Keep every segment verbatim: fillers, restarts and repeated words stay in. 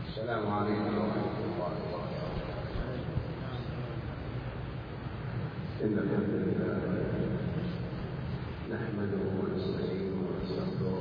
السلام عليكم ورحمة الله وبركاته. إن الحمد لله نحمده ونستعينه ونستغفره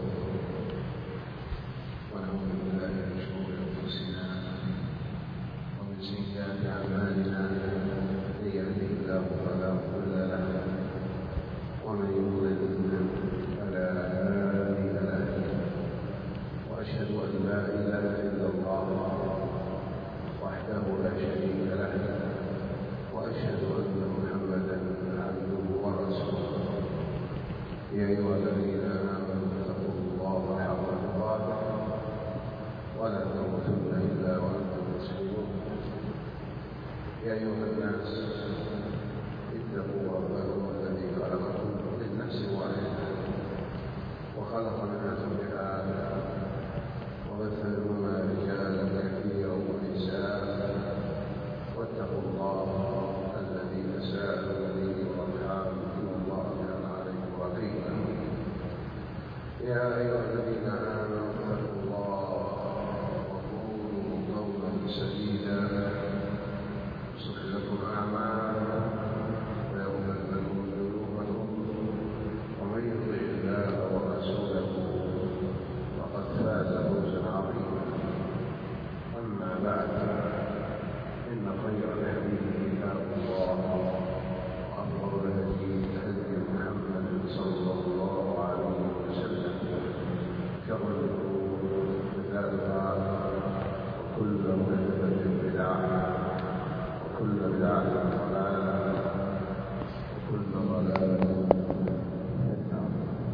ونعوذ بالله من شرور أنفسنا ومن سيئات أعمالنا، من يهده الله فلا مضل له ومن يضلل فلا هادي له، وأشهد أن لا إله إلا الله وحده لا شريك له، وأشهد أن محمدا عبده ورسوله. يا أيها الذين آمنوا اتقوا الله حق تقاته ولا تموتن إلا وأنتم مسلمون. يا أيها الناس اتقوا ربكم الذي خلقكم من نفس واحدة وخلق منها زوجها وبث منهما رجالا كثيرا ونساء، واتقوا الله الذي تساءلون به والارحام ان الله كان عليكم رقيبا. يا ايها الذين امنوا اتقوا الله وقولوا قولا سديدا يصلح لكم اعمالكم ويغفر لكم ذنوبكم، ومن يطع الله ورسوله فقد فاز فوزا عظيما. اما بعد، ان خير الحديث كتاب الله وافضل الهدي هدي محمد صلى الله عليه وسلم، شر الامور محدثاتها وكل محدثه بدعه وكل بدعه ضلاله وكل ضلاله في النار.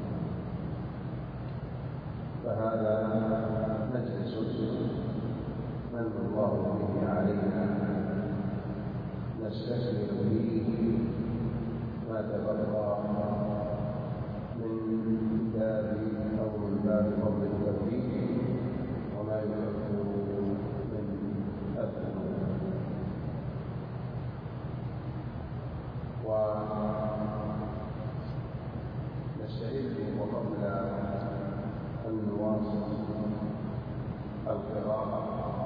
فهذا مجلس من الله به علينا نستكمل فيه ما تبقى من كتاب أو من باب فضل التوحيد وما يكفر من الذنوب. ونستعد وقبل أن نواصل القراءة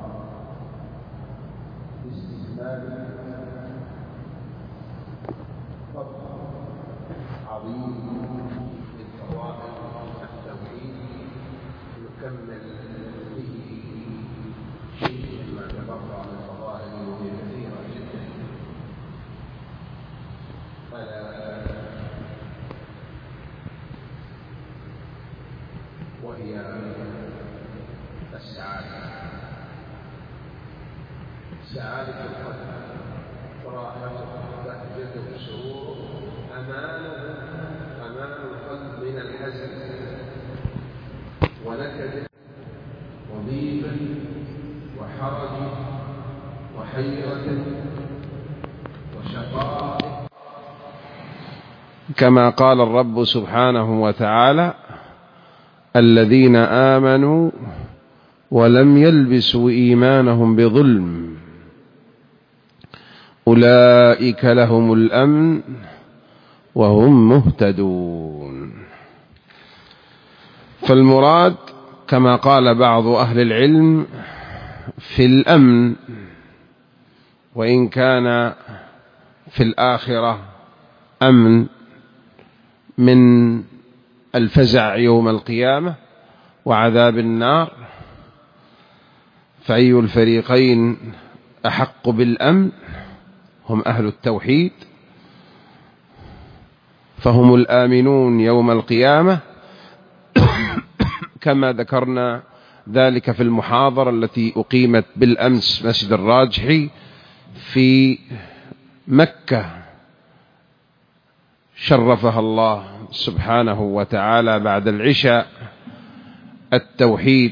باستكمال فضل عظيم من فوائد التوحيد نكمل به شيء ما تبقى من فضائل كثيرة جدا، ألا وهي السعادة، سعادة القلب، راحته، بهجته، سروره، أمانه، أمان القلب من الحزن ونكد وضيق وحرج وحيرة وشقاء، كما قال الرب سبحانه وتعالى: الذين آمنوا ولم يلبسوا إيمانهم بظلم أولئك لهم الأمن وهم مهتدون. فالمراد كما قال بعض أهل العلم في الأمن، وإن كان في الآخرة أمن من الفزع يوم القيامة وعذاب النار، فأي الفريقين أحق بالأمن؟ هم أهل التوحيد، فهم الآمنون يوم القيامة، كما ذكرنا ذلك في المحاضرة التي أقيمت بالأمس مسجد الراجحي في مكة، شرفها الله سبحانه وتعالى بعد العشاء. التوحيد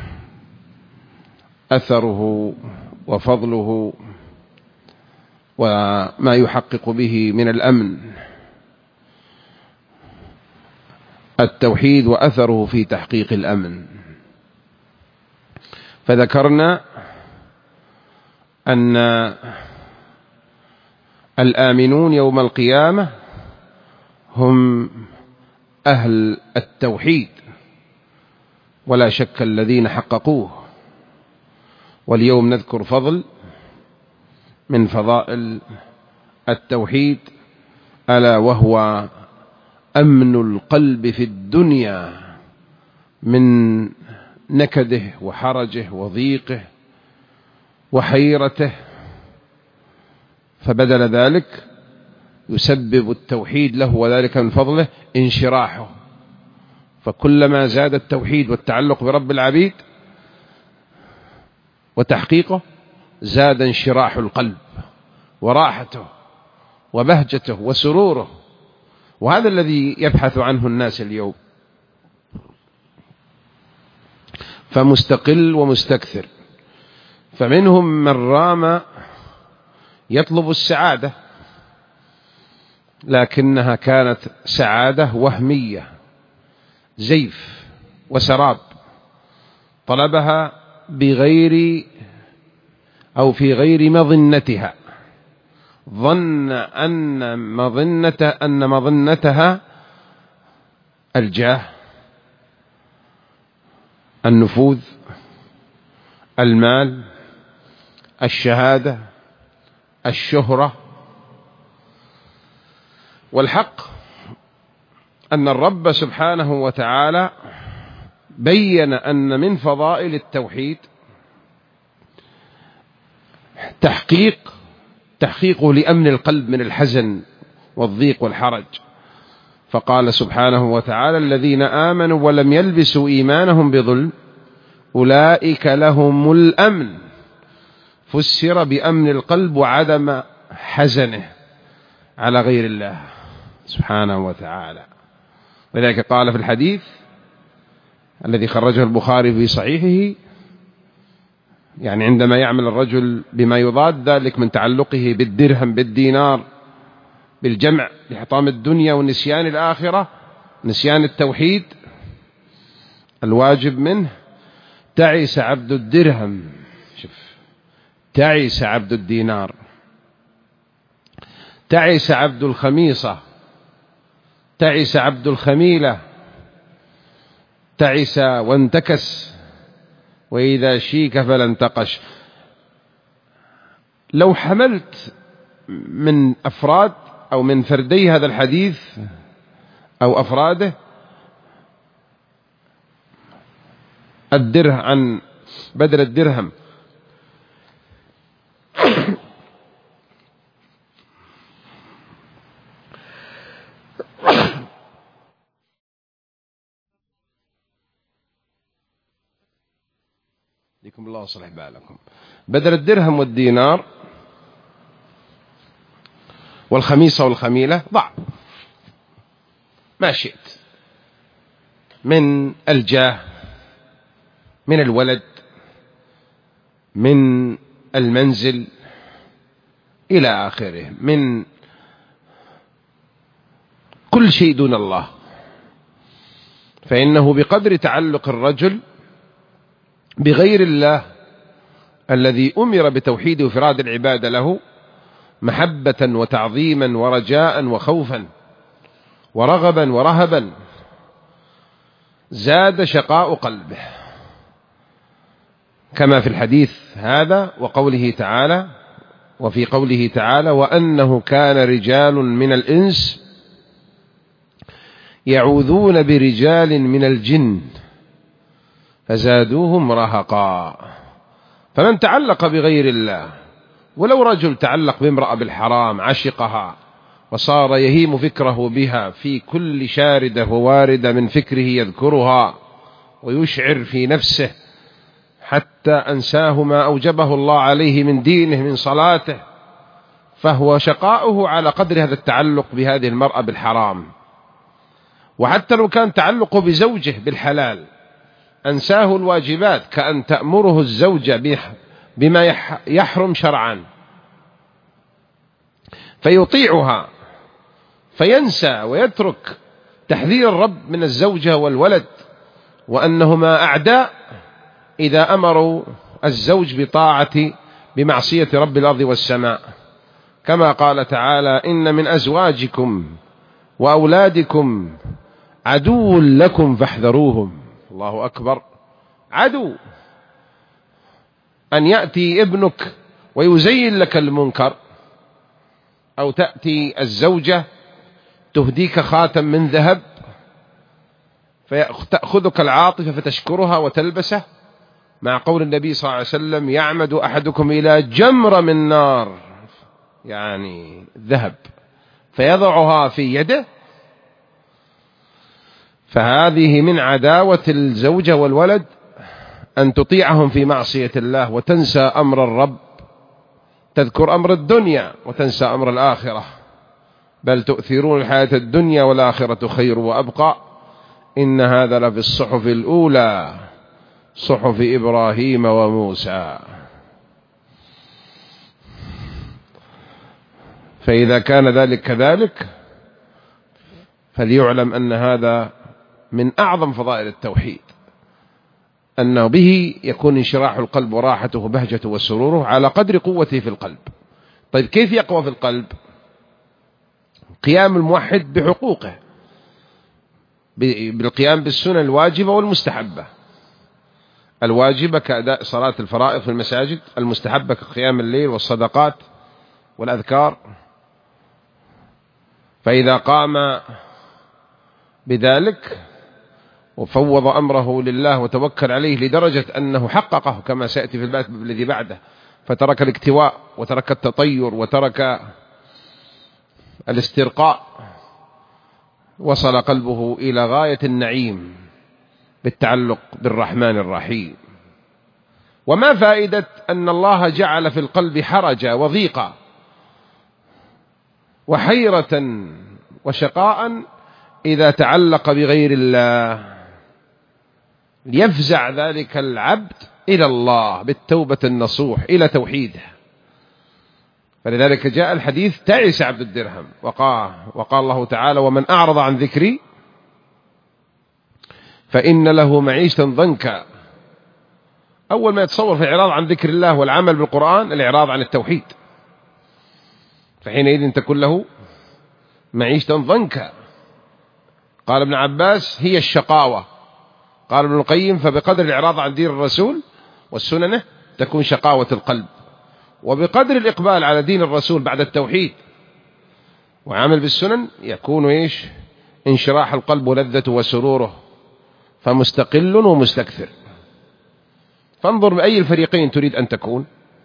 أثره وفضله وما يحقق به من الأمن. التوحيد وأثره في تحقيق الأمن. فذكرنا أن الآمنون يوم القيامة هم أهل التوحيد ولا شك الذين حققوه، واليوم نذكر فضل من فضائل التوحيد، ألا وهو أمن القلب في الدنيا من نكده وحرجه وضيقه وحيرته، فبدل ذلك يسبب التوحيد له وذلك من فضله انشراحه. فكلما زاد التوحيد والتعلق برب العبيد وتحقيقه زاد انشراح القلب وراحته وبهجته وسروره، وهذا الذي يبحث عنه الناس اليوم، فمستقل ومستكثر. فمنهم من رام يطلب السعادة، لكنها كانت سعادة وهمية زيف وسراب، طلبها بغير أو في غير مظنتها، ظن أن مظنة أن مظنتها الجاه، النفوذ، المال، الشهادة، الشهرة. والحق أن الرب سبحانه وتعالى بين أن من فضائل التوحيد تحقيق تحقيقه لأمن القلب من الحزن والضيق والحرج، فقال سبحانه وتعالى: الذين آمنوا ولم يلبسوا إيمانهم بظلم أولئك لهم الأمن، فسر بأمن القلب وعدم حزنه على غير الله سبحانه وتعالى. ولذلك قال في الحديث الذي خرجه البخاري في صحيحه، يعني عندما يعمل الرجل بما يضاد ذلك من تعلقه بالدرهم بالدينار بالجمع لحطام الدنيا ونسيان الآخرة، نسيان التوحيد الواجب منه، تعس عبد الدرهم، شوف، تعس عبد الدينار، تعس عبد الخميصة، تعس عبد الخميلة، تعس وانتكس، وإذا شيك فلا انتقش. لو حملت من أفراد أو من فردي هذا الحديث أو أفراده الدرهم عن بدل الدرهم لكم الله صلح بالكم، بدل الدرهم والدينار والخميصة والخميلة ضع ما شئت من الجاه، من الولد، من المنزل إلى آخره، من كل شيء دون الله. فإنه بقدر تعلق الرجل بغير الله الذي أمر بتوحيد وفراد العبادة له محبة وتعظيما ورجاء وخوفا ورغبا ورهبا، زاد شقاء قلبه، كما في الحديث هذا وقوله تعالى وفي قوله تعالى: وأنه كان رجال من الإنس يعوذون برجال من الجن فزادوهم رهقا. فمن تعلق بغير الله، ولو رجل تعلق بامرأة بالحرام عشقها وصار يهيم فكره بها في كل شاردة وواردة من فكره يذكرها ويشعر في نفسه حتى أنساه ما أوجبه الله عليه من دينه من صلاته، فهو شقاؤه على قدر هذا التعلق بهذه المرأة بالحرام. وحتى لو كان تعلقه بزوجه بالحلال أنساه الواجبات، كأن تأمره الزوجة بما يحرم شرعا فيطيعها فينسى ويترك تحذير الرب من الزوجة والولد، وأنهما أعداء إذا أمروا الزوج بطاعة بمعصية رب الأرض والسماء، كما قال تعالى: إن من أزواجكم وأولادكم عدو لكم فاحذروهم. الله أكبر، عدو أن يأتي ابنك ويزين لك المنكر، أو تأتي الزوجة تهديك خاتم من ذهب فتأخذك العاطفة فتشكرها وتلبسه، مع قول النبي صلى الله عليه وسلم: يعمد أحدكم إلى جمرة من نار، يعني ذهب، فيضعها في يده. فهذه من عداوة الزوجة والولد أن تطيعهم في معصية الله وتنسى أمر الرب، تذكر أمر الدنيا وتنسى أمر الآخرة. بل تؤثرون الحياة الدنيا والآخرة خير وأبقى، إن هذا لفي الصحف الأولى صحف إبراهيم وموسى. فإذا كان ذلك كذلك فليعلم أن هذا من أعظم فضائل التوحيد، أنه به يكون انشراح القلب وراحته وبهجته وسروره على قدر قوته في القلب. طيب كيف يقوى في القلب؟ قيام الموحد بحقوقه، بالقيام بالسنن الواجبة والمستحبة. الواجبة كأداء صلاة الفرائض في المساجد، المستحبة كقيام الليل والصدقات والأذكار. فإذا قام بذلك وفوض أمره لله وتوكل عليه لدرجة أنه حققه كما سيأتي في الباب الذي بعده، فترك الاكتواء وترك التطير وترك الاسترقاء، وصل قلبه إلى غاية النعيم بالتعلق بالرحمن الرحيم. وما فائدة أن الله جعل في القلب حرجا وضيقا وحيرة وشقاء إذا تعلق بغير الله؟ ليفزع ذلك العبد إلى الله بالتوبة النصوح إلى توحيده. فلذلك جاء الحديث: تعس عبد الدرهم. وقال, وقال الله تعالى: ومن أعرض عن ذكري فإن له معيشة ضنكا. أول ما يتصور في الإعراض عن ذكر الله والعمل بالقرآن الإعراض عن التوحيد، فحينئذ تكون له معيشة ضنكا. قال ابن عباس: هي الشقاوة. قال ابن القيم: فبقدر الإعراض عن دين الرسول والسننه تكون شقاوة القلب، وبقدر الإقبال على دين الرسول بعد التوحيد وعمل بالسنن يكون إيش؟ انشراح القلب ولذته وسروره، فمستقل ومستكثر. فانظر بأي الفريقين تريد أن تكون.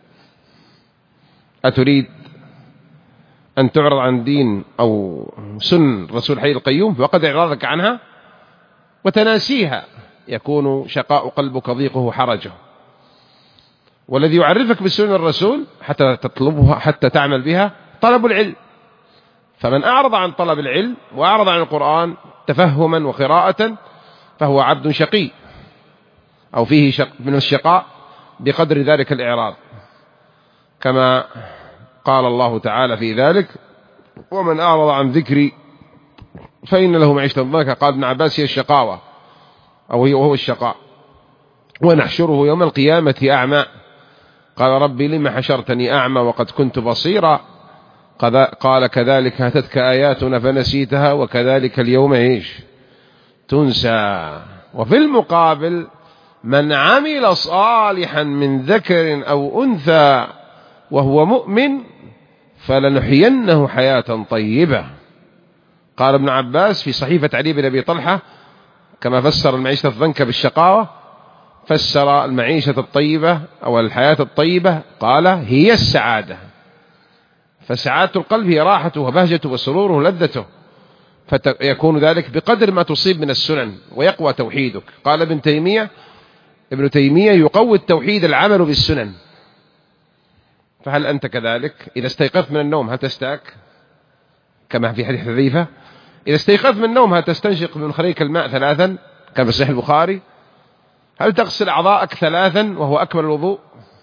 أتريد أن تعرض عن دين أو سن رسول حي القيوم فقد إعراضك عنها وتناسيها يكون شقاء قلبك ضيقه حرجه. والذي يعرفك بسنن الرسول حتى تطلبها حتى تعمل بها طلب العلم. فمن أعرض عن طلب العلم وأعرض عن القرآن تفهما وقراءة فهو عبد شقي، أو فيه شق من الشقاء بقدر ذلك الإعراض، كما قال الله تعالى في ذلك: ومن أعرض عن ذكري فإن له معيشة ضنكا. قال ابن عباس: هي الشقاوة، أو هي وهو الشقاء. ونحشره يوم القيامة أعمى. قال: ربي لما حشرتني أعمى وقد كنت بصيرا؟ قال: كذلك أتتك آياتنا فنسيتها وكذلك اليوم إيش تنسى. وفي المقابل: من عمل صالحا من ذكر أو أنثى وهو مؤمن فلنحيينه حياة طيبة. قال ابن عباس في صحيفة علي بن أبي طلحة كما فسر المعيشة الضنكة بالشقاوة، فسر المعيشة الطيبة أو الحياة الطيبة قال: هي السعادة. فسعادة القلب هي راحته وبهجته وسروره ولذته، فيكون ذلك بقدر ما تصيب من السنن ويقوى توحيدك. قال ابن تيمية ابن تيمية يقوي التوحيد العمل بالسنن. فهل أنت كذلك؟ إذا استيقظت من النوم هل تستاك كما في حديث حذيفة؟ إذا استيقظت من النوم هل تستنشق من خريك الماء ثلاثا كما في صحيح البخاري؟ هل تغسل أعضاءك ثلاثا وهو أكمل الوضوء؟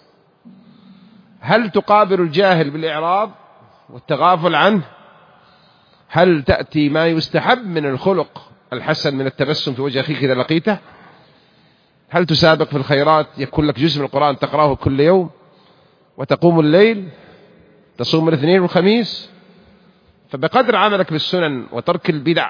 هل تقابل الجاهل بالإعراض والتغافل عنه؟ هل تأتي ما يستحب من الخلق الحسن من التبسم في وجه أخيك إذا لقيته؟ هل تسابق في الخيرات يكون لك جزء من القرآن تقرأه كل يوم وتقوم الليل تصوم الاثنين والخميس؟ فبقدر عملك بالسنن وترك البدع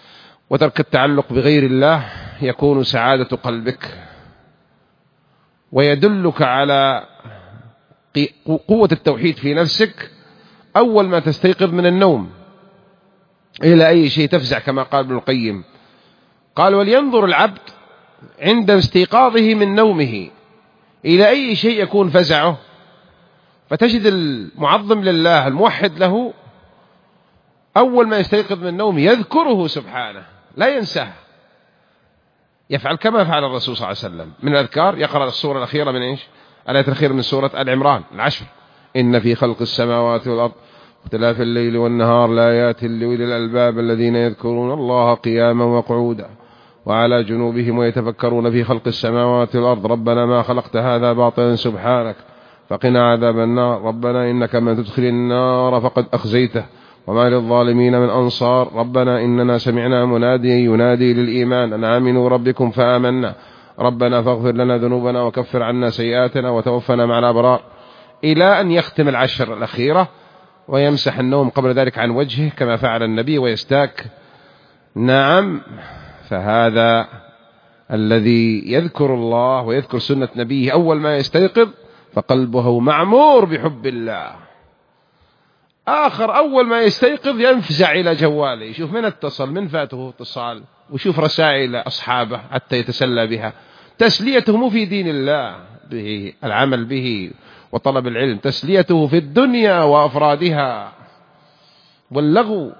وترك التعلق بغير الله يكون سعادة قلبك ويدلك على قوة التوحيد في نفسك أول ما تستيقظ من النوم. إلى أي شيء تفزع كما قال ابن القيم؟ قال: ولينظر العبد عند استيقاظه من نومه إلى أي شيء يكون فزعه، فتجد المعظم لله الموحد له أول ما يستيقظ من نومه يذكره سبحانه لا ينساه، يفعل كما فعل الرسول صلى الله عليه وسلم من الأذكار. يقرأ السورة الأخيرة من إيش؟ الآية الأخيرة من سورة آل عمران العشر: إن في خلق السماوات والأرض واختلاف الليل والنهار لآيات لأولي الألباب الذين يذكرون الله قياما وقعودا وعلى جنوبهم ويتفكرون في خلق السماوات والأرض ربنا ما خلقت هذا باطلا سبحانك فقنا عذاب النار ربنا إنك من تدخل النار فقد أخزيته وما للظالمين من أنصار ربنا إننا سمعنا مناديا ينادي للإيمان أن آمنوا ربكم فآمنا ربنا فاغفر لنا ذنوبنا وكفر عنا سيئاتنا وتوفنا مع الأبرار، إلى أن يختم العشر الأخيرة ويمسح النوم قبل ذلك عن وجهه كما فعل النبي ويستاك. نعم، فهذا الذي يذكر الله ويذكر سنة نبيه أول ما يستيقظ فقلبه معمور بحب الله. آخر أول ما يستيقظ ينفزع إلى جواله، يشوف من اتصل، من فاته اتصال، ويشوف رسائل أصحابه حتى يتسلى بها. تسليته مو في دين الله به العمل به وطلب العلم، تسليته في الدنيا وأفرادها واللغو.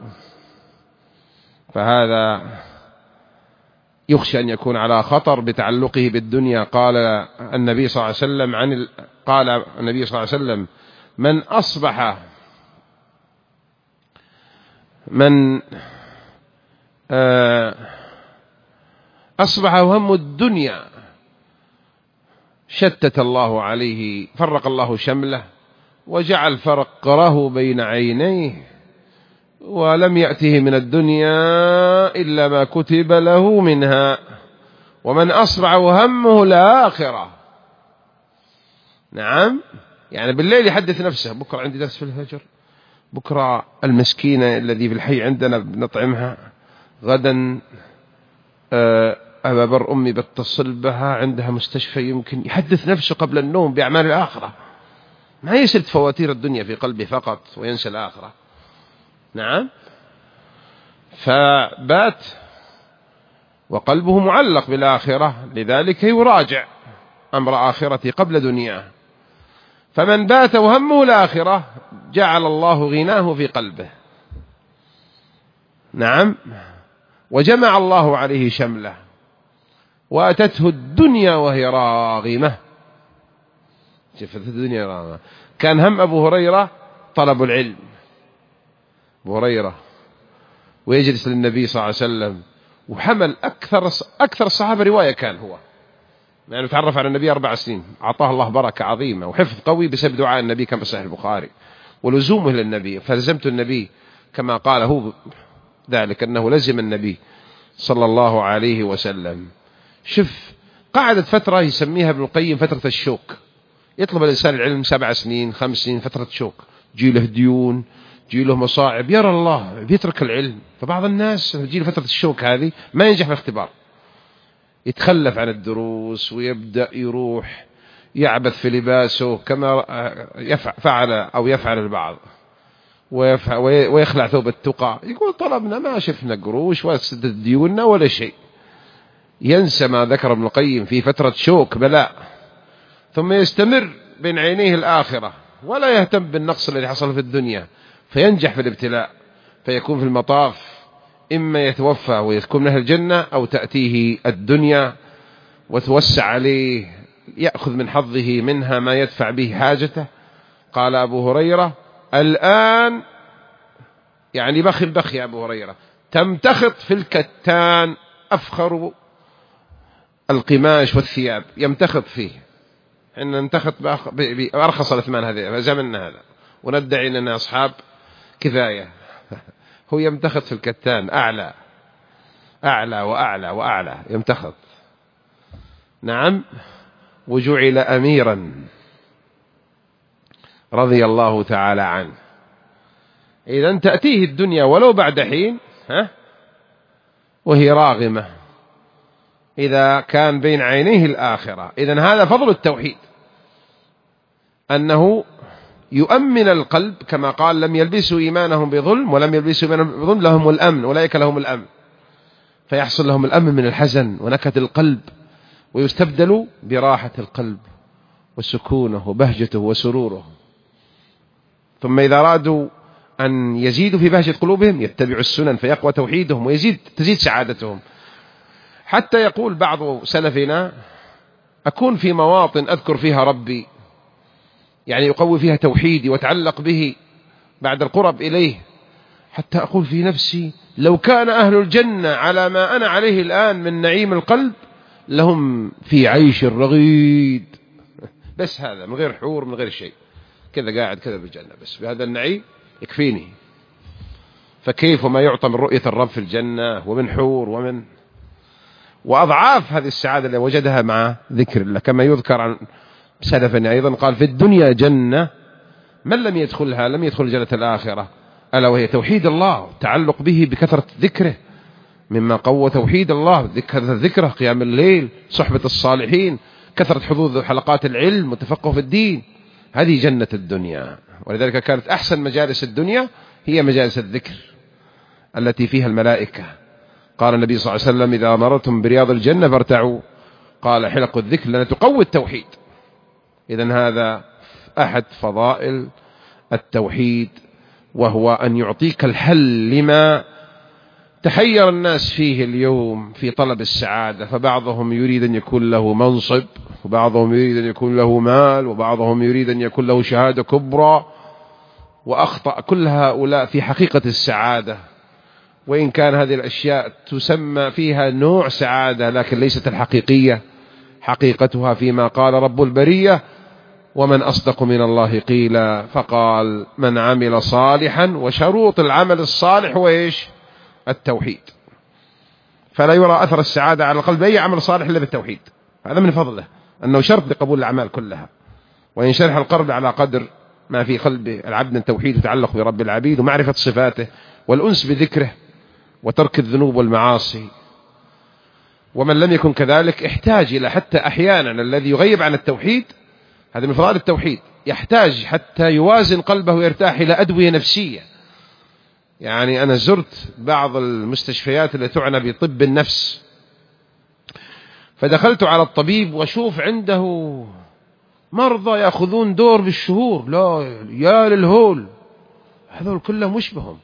فهذا يخشى أن يكون على خطر بتعلقه بالدنيا. قال النبي صلى الله عليه وسلم عن ال... قال النبي صلى الله عليه وسلم: من أصبح من أصبح هم الدنيا شتت الله عليه، فرق الله شمله وجعل فقره بين عينيه ولم يأته من الدنيا إلا ما كتب له منها، ومن أصبح وهمه الآخرة. نعم، يعني بالليل يحدث نفسه: بكرة عندي درس في الفجر، بكرة المسكينة الذي في الحي عندنا بنطعمها، غدا أبا بر أمي بتصل بها عندها مستشفى، يمكن يحدث نفسه قبل النوم بأعمال الآخرة، ما يسرد فواتير الدنيا في قلبه فقط وينسى الآخرة. نعم، فبات وقلبه معلق بالآخرة، لذلك يراجع أمر آخرته قبل دنياه. فمن بات وهمه الآخرة جعل الله غناه في قلبه. نعم، وجمع الله عليه شمله وأتته الدنيا وهي راغمة. شفت الدنيا راغمة. كان هم أبو هريرة طلب العلم، أبو هريرة، ويجلس للنبي صلى الله عليه وسلم، وحمل أكثر أكثر الصحابة رواية كان هو، يعني تعرف على النبي أربع سنين، أعطاه الله بركة عظيمة وحفظ قوي بسبب دعاء النبي كما في صحيح البخاري ولزومه للنبي. فلزمت النبي كما قال هو ذلك أنه لزم النبي صلى الله عليه وسلم. شوف، قعدت فترة يسميها ابن القيم فترة الشوك، يطلب الإنسان العلم سبع سنين خمس سنين، فترة شوك، جي له ديون، جي له مصاعب، يرى الله بيترك العلم. فبعض الناس تجي له فترة الشوك هذه ما ينجح في الاختبار، يتخلف عن الدروس ويبدأ يروح يعبث في لباسه كما فعل أو يفعل البعض، ويخلع ثوب التقى، يقول طلبنا ما شفنا قروش وسدد ديوننا ولا شيء. ينسى ما ذكر ابن القيم في فترة شوك بلاء، ثم يستمر بين عينيه الآخرة ولا يهتم بالنقص الذي حصل في الدنيا، فينجح في الابتلاء، فيكون في المطاف إما يتوفى ويكون من أهل الجنة، أو تأتيه الدنيا وتوسع عليه يأخذ من حظه منها ما يدفع به حاجته. قال أبو هريرة: الآن يعني بخل بخ يا أبو هريرة، تمتخط في الكتان أفخر القماش والثياب، يمتخط فيه، إن نمتخط بأرخص الأثمان هذه زمننا هذا وندعي أننا أصحاب كفاية. هو يمتخط في الكتان أعلى أعلى وأعلى وأعلى يمتخط. نعم، وجعل أميرا رضي الله تعالى عنه. إذن تأتيه الدنيا ولو بعد حين ها وهي راغمة، إذا كان بين عينيه الآخرة. إذن هذا فضل التوحيد، أنه يؤمن القلب كما قال لم يلبسوا إيمانهم بظلم ولم يلبسوا إيمانهم بظلم لهم الأمن، أولئك لهم الأمن، فيحصل لهم الأمن من الحزن ونكد القلب، ويستبدل براحة القلب وسكونه وبهجته وسروره. ثم إذا أرادوا أن يزيدوا في بهجة قلوبهم يتبعوا السنن فيقوى توحيدهم ويزيد تزيد سعادتهم. حتى يقول بعض سلفنا أكون في مواطن أذكر فيها ربي، يعني يقوي فيها توحيدي وتعلق به بعد القرب إليه، حتى أقول في نفسي لو كان أهل الجنة على ما أنا عليه الآن من نعيم القلب لهم في عيش رغيد، بس هذا من غير حور من غير شيء، كذا قاعد كذا بالجنة بس بهذا النعيم يكفيني. فكيف ما يعطى من رؤية الرب في الجنة ومن حور ومن وأضعاف هذه السعادة اللي وجدها مع ذكر الله، كما يذكر عن سلفنا أيضا قال في الدنيا جنة من لم يدخلها لم يدخل جنة الآخرة، ألا وهي توحيد الله، التعلق به بكثرة ذكره، مما قوى توحيد الله كثرة ذكره، قيام الليل، صحبة الصالحين، كثرة حضور حلقات العلم وتفقه في الدين، هذه جنة الدنيا. ولذلك كانت أحسن مجالس الدنيا هي مجالس الذكر التي فيها الملائكة. قال النبي صلى الله عليه وسلم إذا مررتم برياض الجنة فارتعوا، قال حلق الذكر لأن تقوي التوحيد. إذن هذا أحد فضائل التوحيد، وهو أن يعطيك الحل لما تحير الناس فيه اليوم في طلب السعادة. فبعضهم يريد أن يكون له منصب، وبعضهم يريد أن يكون له مال، وبعضهم يريد أن يكون له شهادة كبرى، وأخطأ كل هؤلاء في حقيقة السعادة. وإن كان هذه الأشياء تسمى فيها نوع سعادة لكن ليست الحقيقية، حقيقتها فيما قال رب البرية ومن أصدق من الله قيلا، فقال من عمل صالحا، وشروط العمل الصالح هو إيش؟ التوحيد. فلا يرى أثر السعادة على القلب أي عمل صالح إلا بالتوحيد، هذا من فضله أنه شرط لقبول الأعمال كلها. وإن شرح القلب على قدر ما في قلب العبد من توحيد وتعلق برب العبيد ومعرفة صفاته والأنس بذكره وترك الذنوب والمعاصي. ومن لم يكن كذلك احتاج إلى حتى أحيانا الذي يغيب عن التوحيد، هذا من فضائل التوحيد، يحتاج حتى يوازن قلبه ويرتاح إلى أدوية نفسية. يعني أنا زرت بعض المستشفيات التي تعنى بطب النفس، فدخلت على الطبيب وشوف عنده مرضى يأخذون دور بالشهور، لا يا للهول، هذول كلهم مش بهم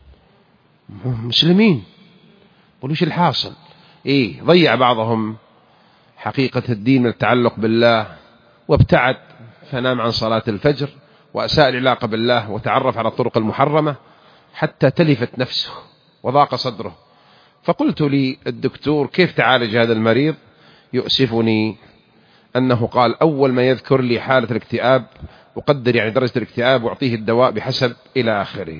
مسلمين، قولوش الحاصل إيه؟ ضيع بعضهم حقيقة الدين من التعلق بالله وابتعد، فنام عن صلاة الفجر وأساء العلاقة بالله وتعرف على الطرق المحرمة حتى تلفت نفسه وضاق صدره. فقلت لي الدكتور كيف تعالج هذا المريض؟ يؤسفني أنه قال أول ما يذكر لي حالة الاكتئاب أقدر يعني درجة الاكتئاب وأعطيه الدواء بحسب إلى آخره.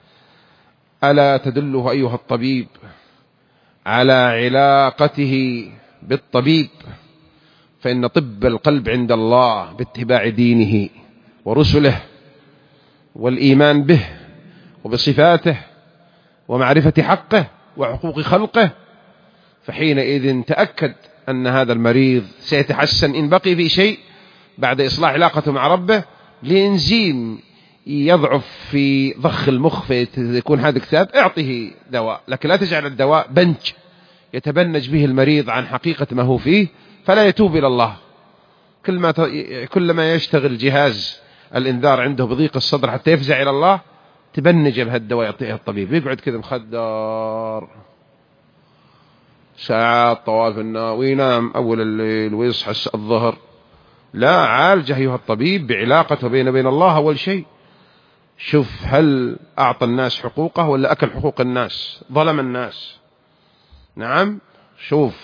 ألا تدله أيها الطبيب على علاقته بالطبيب؟ فإن طب القلب عند الله باتباع دينه ورسله والإيمان به وبصفاته ومعرفة حقه وحقوق خلقه. فحينئذ تأكد أن هذا المريض سيتحسن إن بقي في شيء بعد إصلاح علاقته مع ربه، لإنزيم يضعف في ضخ المخ فيكون هذا اكتئاب، اعطه دواء، لكن لا تجعل الدواء بنج يتبنج به المريض عن حقيقة ما هو فيه فلا يتوب إلى الله. كلما كلما يشتغل جهاز الإنذار عنده بضيق الصدر حتى يفزع إلى الله تبنج بهالدواء يعطيه الطبيب، يقعد كذا مخدر ساعات طوال في النار وينام أول الليل ويصحى الظهر. لا، عالجه أيها الطبيب بعلاقته بين بين الله أول شيء. شوف هل أعطى الناس حقوقه ولا أكل حقوق الناس، ظلم الناس. نعم، شوف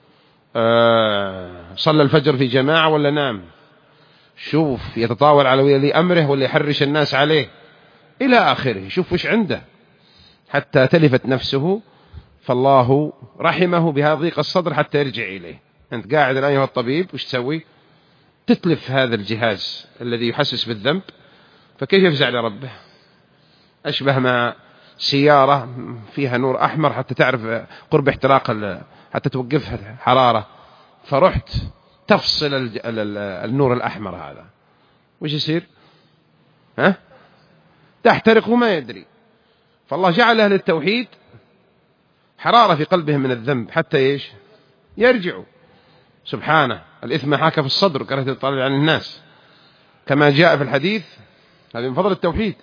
آه صلى الفجر في جماعة ولا نام، شوف يتطاول على ولي أمره ولا يحرش الناس عليه إلى آخره. شوف وش عنده حتى تلفت نفسه، فالله رحمه بهذا ضيق الصدر حتى يرجع إليه. أنت قاعد الآن أيها الطبيب وش تسوي؟ تتلف هذا الجهاز الذي يحسس بالذنب، فكيف يفزع لربه؟ أشبه ما سيارة فيها نور أحمر حتى تعرف قرب احتراق حتى توقفها حرارة، فرحت تفصل النور الأحمر هذا، وش يصير؟ ها؟ تحترق وما يدري. فالله جعل أهل التوحيد حرارة في قلبهم من الذنب حتى إيش؟ يرجعوا. سبحانه، الإثم حاك في الصدر كرهت تطلع عن الناس، كما جاء في الحديث. هذا من فضل التوحيد،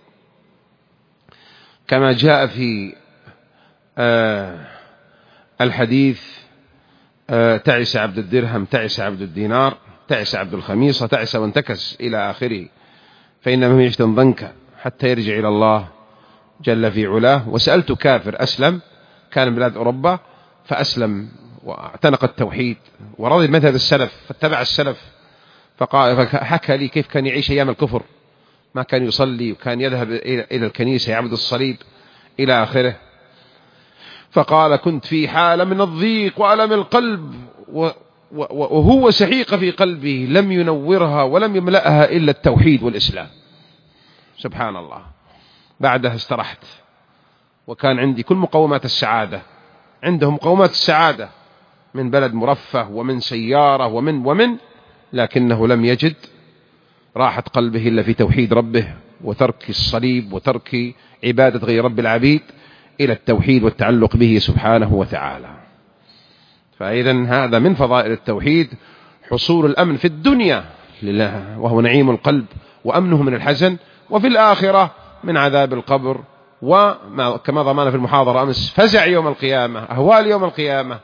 كما جاء في آه الحديث آه تعس عبد الدرهم، تعس عبد الدينار، تعس عبد الخميصة، تعس وانتكس إلى آخره، فإنما يعيش ضنكا حتى يرجع إلى الله جل في علاه. وسألت كافر أسلم، كان من بلاد أوروبا، فأسلم واعتنق التوحيد ورضي مذهب السلف، فاتبع السلف، فقال فحكى لي كيف كان يعيش أيام الكفر، ما كان يصلي وكان يذهب إلى الكنيسة يعبد الصليب إلى آخره. فقال كنت في حالة من الضيق وألم القلب، وهو سحيق في قلبه لم ينورها ولم يملأها إلا التوحيد والإسلام. سبحان الله. بعدها استرحت، وكان عندي كل مقومات السعادة، عندهم مقومات السعادة من بلد مرفه ومن سيارة ومن ومن لكنه لم يجد راحة قلبه إلا في توحيد ربه وترك الصليب وترك عبادة غير رب العبيد إلى التوحيد والتعلق به سبحانه وتعالى. فإذا هذا من فضائل التوحيد حصول الأمن في الدنيا لله، وهو نعيم القلب وأمنه من الحزن، وفي الآخرة من عذاب القبر، وكما ضمنا في المحاضرة أمس فزع يوم القيامة، أهوال يوم القيامة،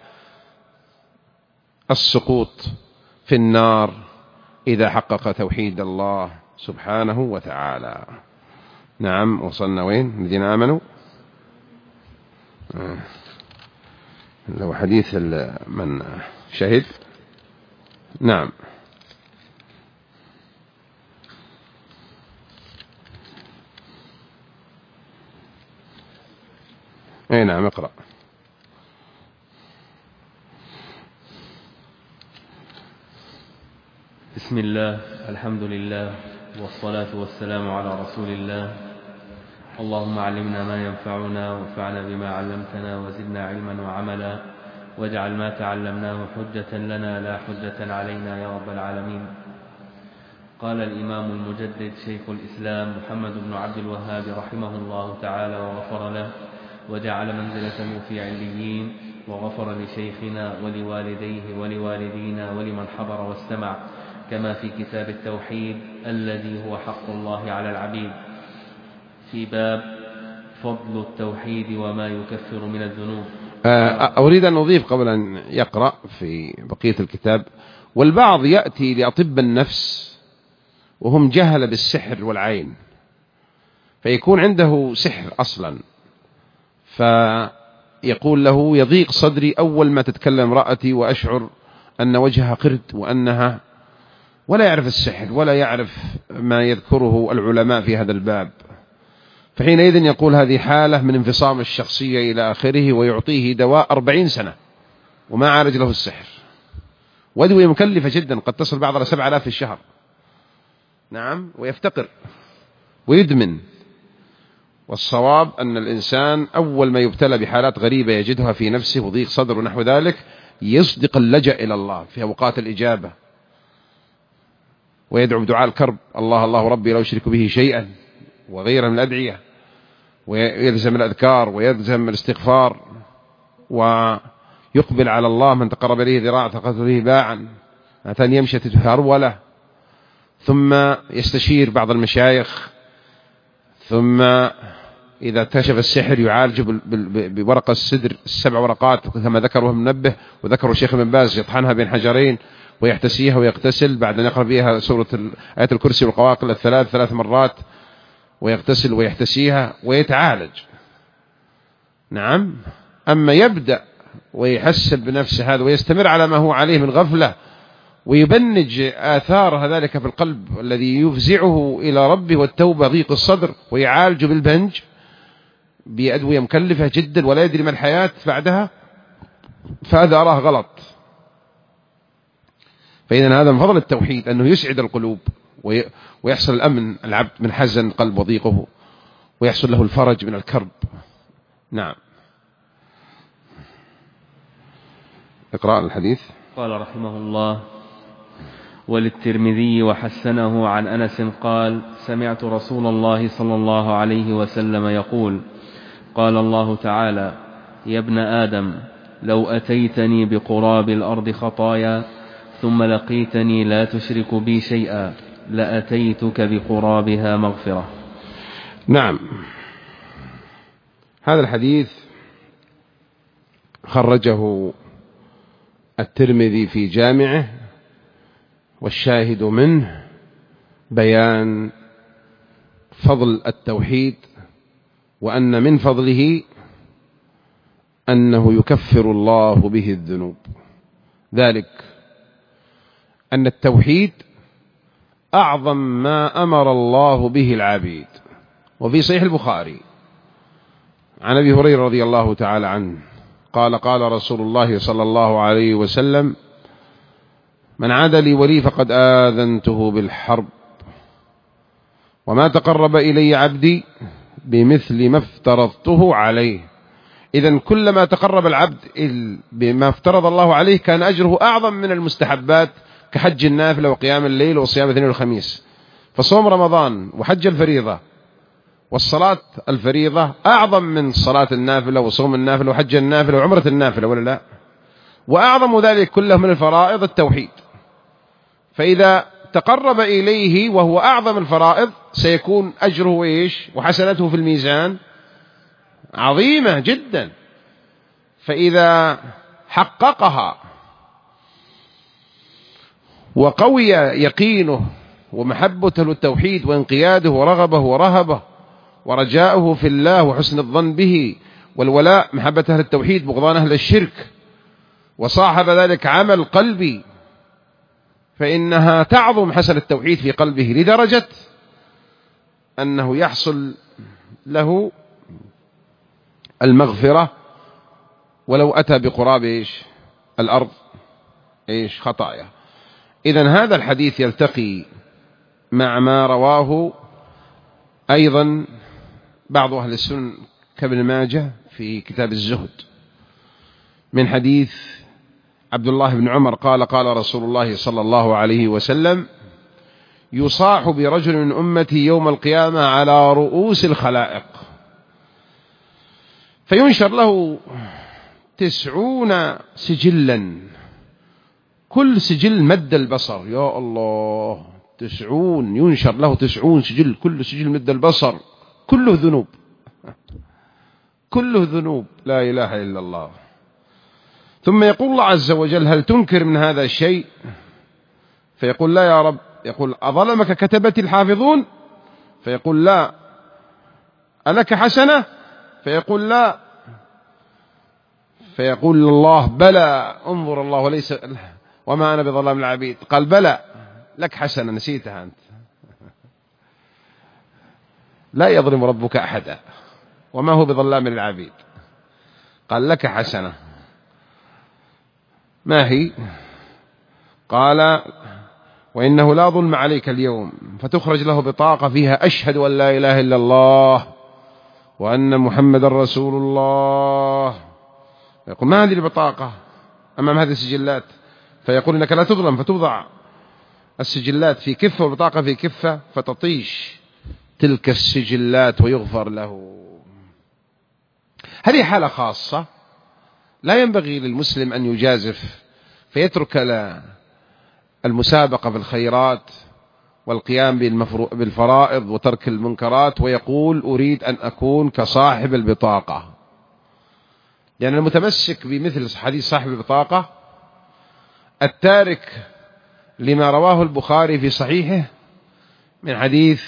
السقوط في النار إذا حقق توحيد الله سبحانه وتعالى. نعم، وصلنا وين؟ الذين آمنوا آه. لو حديث من شهد. نعم. اي نعم، اقرأ. بسم الله، الحمد لله، والصلاة والسلام على رسول الله. اللهم علمنا ما ينفعنا وانفعنا بما علمتنا وزدنا علما وعملا، واجعل ما تعلمناه حجة لنا لا حجة علينا يا رب العالمين. قال الإمام المجدد شيخ الإسلام محمد بن عبد الوهاب رحمه الله تعالى وغفر له، وجعل منزلته في عليين، وغفر لشيخنا ولوالديه ولوالدينا ولمن حضر واستمع، كما في كتاب التوحيد الذي هو حق الله على العبيد، في باب فضل التوحيد وما يكفر من الذنوب. أريد أن أضيف قبل أن يقرأ في بقية الكتاب، والبعض يأتي لأطب النفس وهم جهل بالسحر والعين، فيكون عنده سحر أصلا، فيقول له يضيق صدري أول ما تتكلم امرأتي وأشعر أن وجهها قرد وأنها، ولا يعرف السحر ولا يعرف ما يذكره العلماء في هذا الباب. فحينئذ يقول هذه حالة من انفصام الشخصية إلى آخره، ويعطيه دواء أربعين سنة وما عالج له السحر، وأدوية مكلفة جدا قد تصل بعضها سبعة آلاف في الشهر. نعم، ويفتقر ويدمن. والصواب أن الإنسان أول ما يبتلى بحالات غريبة يجدها في نفسه وضيق صدر ونحو ذلك يصدق اللجأ إلى الله في أوقات الإجابة، ويدعو بدعاء الكرب: الله الله ربي لا أشرك به شيئا، وغيره من الأدعية، ويلزم الأذكار ويلزم الاستغفار، ويقبل على الله: من تقرب إليه ذراع تقرب إليه باعا، أتان يمشي هرولة. ثم يستشير بعض المشايخ، ثم إذا اكتشف السحر يعالج بورق السدر، السبع ورقات كما ذكره المنبه وذكره الشيخ ابن باز، يطحنها بين حجرين ويحتسيها ويغتسل بعد أن يقرأ فيها سورة آية الكرسي والقواقل الثلاث ثلاث مرات، ويغتسل ويحتسيها ويتعالج. نعم. أما يبدأ ويحسب بنفسه هذا ويستمر على ما هو عليه من غفلة، ويبنج آثار ذلك في القلب الذي يفزعه إلى ربه والتوبة ضيق الصدر، ويعالج بالبنج بأدوية مكلفة جدا ولا يدري ما الحياة بعدها، فهذا أراه غلط. فإذا هذا من فضل التوحيد أنه يسعد القلوب ويحصل الأمن العبد من حزن قلب وضيقه، ويحصل له الفرج من الكرب نعم. اقرأ الحديث. قال رحمه الله: وللترمذي وحسنه عن أنس قال: سمعت رسول الله صلى الله عليه وسلم يقول: قال الله تعالى: يا ابن آدم، لو أتيتني بقراب الأرض خطايا ثم لقيتني لا تشرك بي شيئا لأتيتك بقرابها مغفرة. نعم. هذا الحديث خرجه الترمذي في جامعه، والشاهد منه بيان فضل التوحيد، وأن من فضله أنه يكفر الله به الذنوب، ذلك أن التوحيد أعظم ما أمر الله به العبيد. وفي صحيح البخاري عن أبي هريرة رضي الله تعالى عنه قال: قال رسول الله صلى الله عليه وسلم: من عاد لي ولي فقد آذنته بالحرب، وما تقرب إلي عبدي بمثل ما افترضته عليه. إذن كلما تقرب العبد بما افترض الله عليه كان أجره أعظم من المستحبات كحج النافلة وقيام الليل وصيام الاثنين والخميس. فصوم رمضان وحج الفريضة والصلاة الفريضة أعظم من صلاة النافلة وصوم النافلة وحج النافلة وعمرة النافلة، ولا لا؟ وأعظم ذلك كله من الفرائض التوحيد. فإذا تقرب إليه وهو أعظم الفرائض سيكون أجره إيش وحسنته في الميزان عظيمة جدا. فإذا حققها وقوي يقينه ومحبته للتوحيد وانقياده ورغبه ورهبه ورجاؤه في الله وحسن الظن به والولاء محبة أهل التوحيد بغضان أهل الشرك، وصاحب ذلك عمل قلبي، فإنها تعظم حسن التوحيد في قلبه لدرجة أنه يحصل له المغفرة ولو أتى بقراب إيش الأرض إيش خطايا. إذن هذا الحديث يلتقي مع ما رواه أيضا بعض أهل السنن كابن ماجه في كتاب الزهد من حديث عبد الله بن عمر قال: قال رسول الله صلى الله عليه وسلم: يصاح برجل من أمتي يوم القيامة على رؤوس الخلائق، فينشر له تسعون سجلا، كل سجل مد البصر. يا الله، تسعون، ينشر له تسعون سجل، كل سجل مد البصر، كله ذنوب، كله ذنوب، لا إله إلا الله. ثم يقول الله عز وجل: هل تنكر من هذا الشيء؟ فيقول: لا يا رب. يقول: أظلمك كتبتي الحافظون؟ فيقول: لا. ألك حسنة؟ فيقول: لا. فيقول الله: بلى، انظر الله وليس وما أنا بظلام العبيد. قال: بلى، لك حسنة نسيتها أنت. لا يظلم ربك أحدا وما هو بظلام للعبيد. قال: لك حسنة، ما هي؟ قال: وإنه لا ظلم عليك اليوم. فتخرج له بطاقة فيها: أشهد أن لا إله إلا الله وأن محمد رسول الله. يقول: ما هذه البطاقة أمام هذه السجلات؟ فيقول: إنك لا تظلم. فتوضع السجلات في كفة والبطاقة في كفة، فتطيش تلك السجلات ويغفر له. هذه حالة خاصة لا ينبغي للمسلم أن يجازف فيترك المسابقة في الخيرات والقيام بالفرائض وترك المنكرات ويقول: أريد أن أكون كصاحب البطاقة. لأن يعني المتمسك بمثل حديث صاحب البطاقة التارك لما رواه البخاري في صحيحه من حديث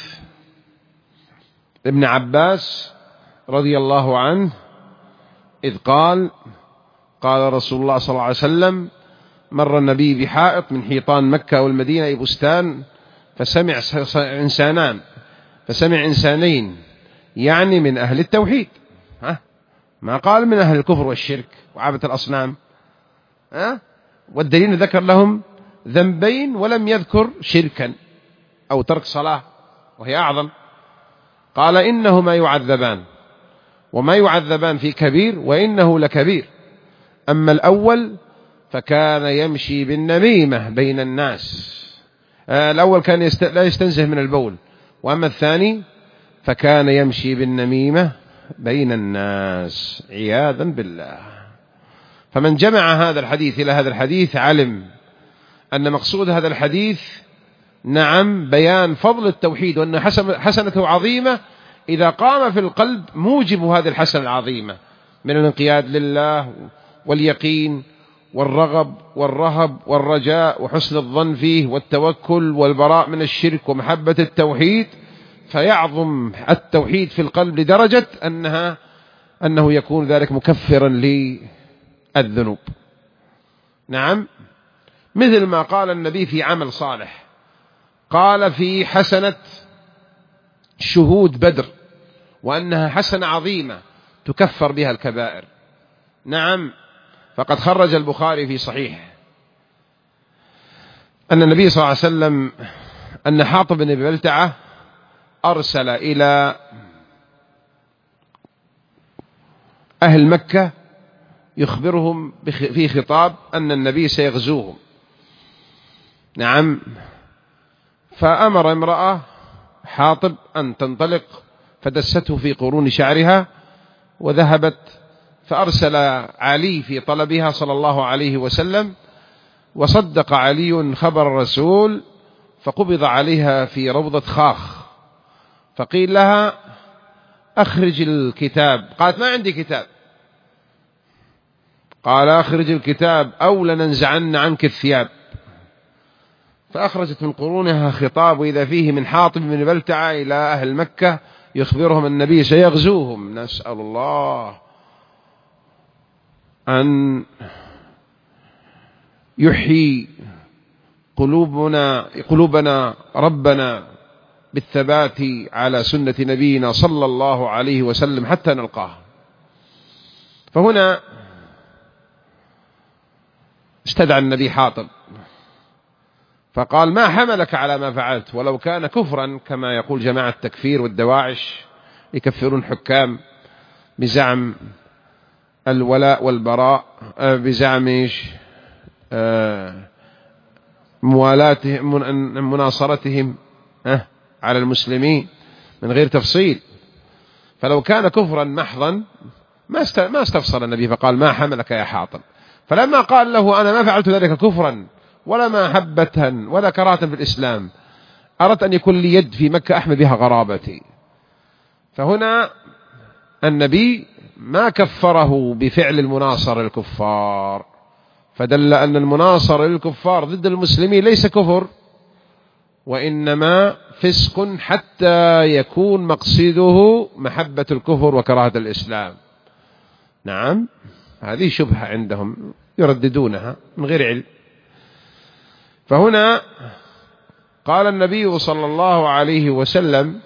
ابن عباس رضي الله عنه إذ قال: قال رسول الله صلى الله عليه وسلم: مر النبي بحائط من حيطان مكة والمدينة أي بستان، فسمع إنسانان فسمع إنسانين يعني من أهل التوحيد، ها؟ ما قال من أهل الكفر والشرك وعبادة الأصنام، ها؟ والدليل ذكر لهم ذنبين ولم يذكر شركا أو ترك صلاة وهي أعظم. قال: إنهما يعذبان، وما يعذبان في كبير وإنه لكبير. أما الأول فكان يمشي بالنميمة بين الناس. الأول كان يست... لا يستنزه من البول، وأما الثاني فكان يمشي بالنميمة بين الناس عياذا بالله. فمن جمع هذا الحديث إلى هذا الحديث علم أن مقصود هذا الحديث نعم بيان فضل التوحيد، وأن حسنته عظيمة إذا قام في القلب موجب هذه الحسنة العظيمة من الانقياد لله واليقين والرغب والرهب والرجاء وحسن الظن فيه والتوكل والبراء من الشرك ومحبة التوحيد، فيعظم التوحيد في القلب لدرجة أنها أنه يكون ذلك مكفرا للذنوب. نعم، مثل ما قال النبي في عمل صالح، قال في حسنة شهود بدر وأنها حسنة عظيمة تكفر بها الكبائر. نعم، فقد خرج البخاري في صحيح أن النبي صلى الله عليه وسلم أن حاطب بن بلتعة أرسل إلى أهل مكة يخبرهم في خطاب أن النبي سيغزوهم. نعم، فأمر امرأة حاطب أن تنطلق فدسته في قرون شعرها وذهبت، فأرسل علي في طلبها صلى الله عليه وسلم، وصدق علي خبر الرسول، فقبض عليها في روضة خاخ، فقيل لها أخرج الكتاب، قالت ما عندي كتاب، قال أخرج الكتاب أو لننزعن عنك الثياب، فأخرجت من قرونها خطاب وإذا فيه من حاطب بن بلتعة إلى أهل مكة يخبرهم النبي سيغزوهم. نسأل الله أن يحيي قلوبنا قلوبنا ربنا بالثبات على سنة نبينا صلى الله عليه وسلم حتى نلقاه. فهنا استدعى النبي حاطب فقال ما حملك على ما فعلت، ولو كان كفرا كما يقول جماعة التكفير والدواعش يكفرون حكام بزعم الولاء والبراء، بزعم ايش موالاتهم مناصرتهم على المسلمين من غير تفصيل. فلو كان كفرا محضا ما استفصل النبي، فقال ما حملك يا حاطب. فلما قال له أنا ما فعلت ذلك كفرا ولا محبة ولا كراهة في الإسلام، أردت أن يكون لي يد في مكة أحمي بها غرابتي. فهنا النبي ما كفره بفعل المناصر للكفار، فدل أن المناصر للكفار ضد المسلمين ليس كفر وإنما فسق حتى يكون مقصده محبة الكفر وكراهة الإسلام. نعم، هذه شبهة عندهم يرددونها من غير علم. فهنا قال النبي صلى الله عليه وسلم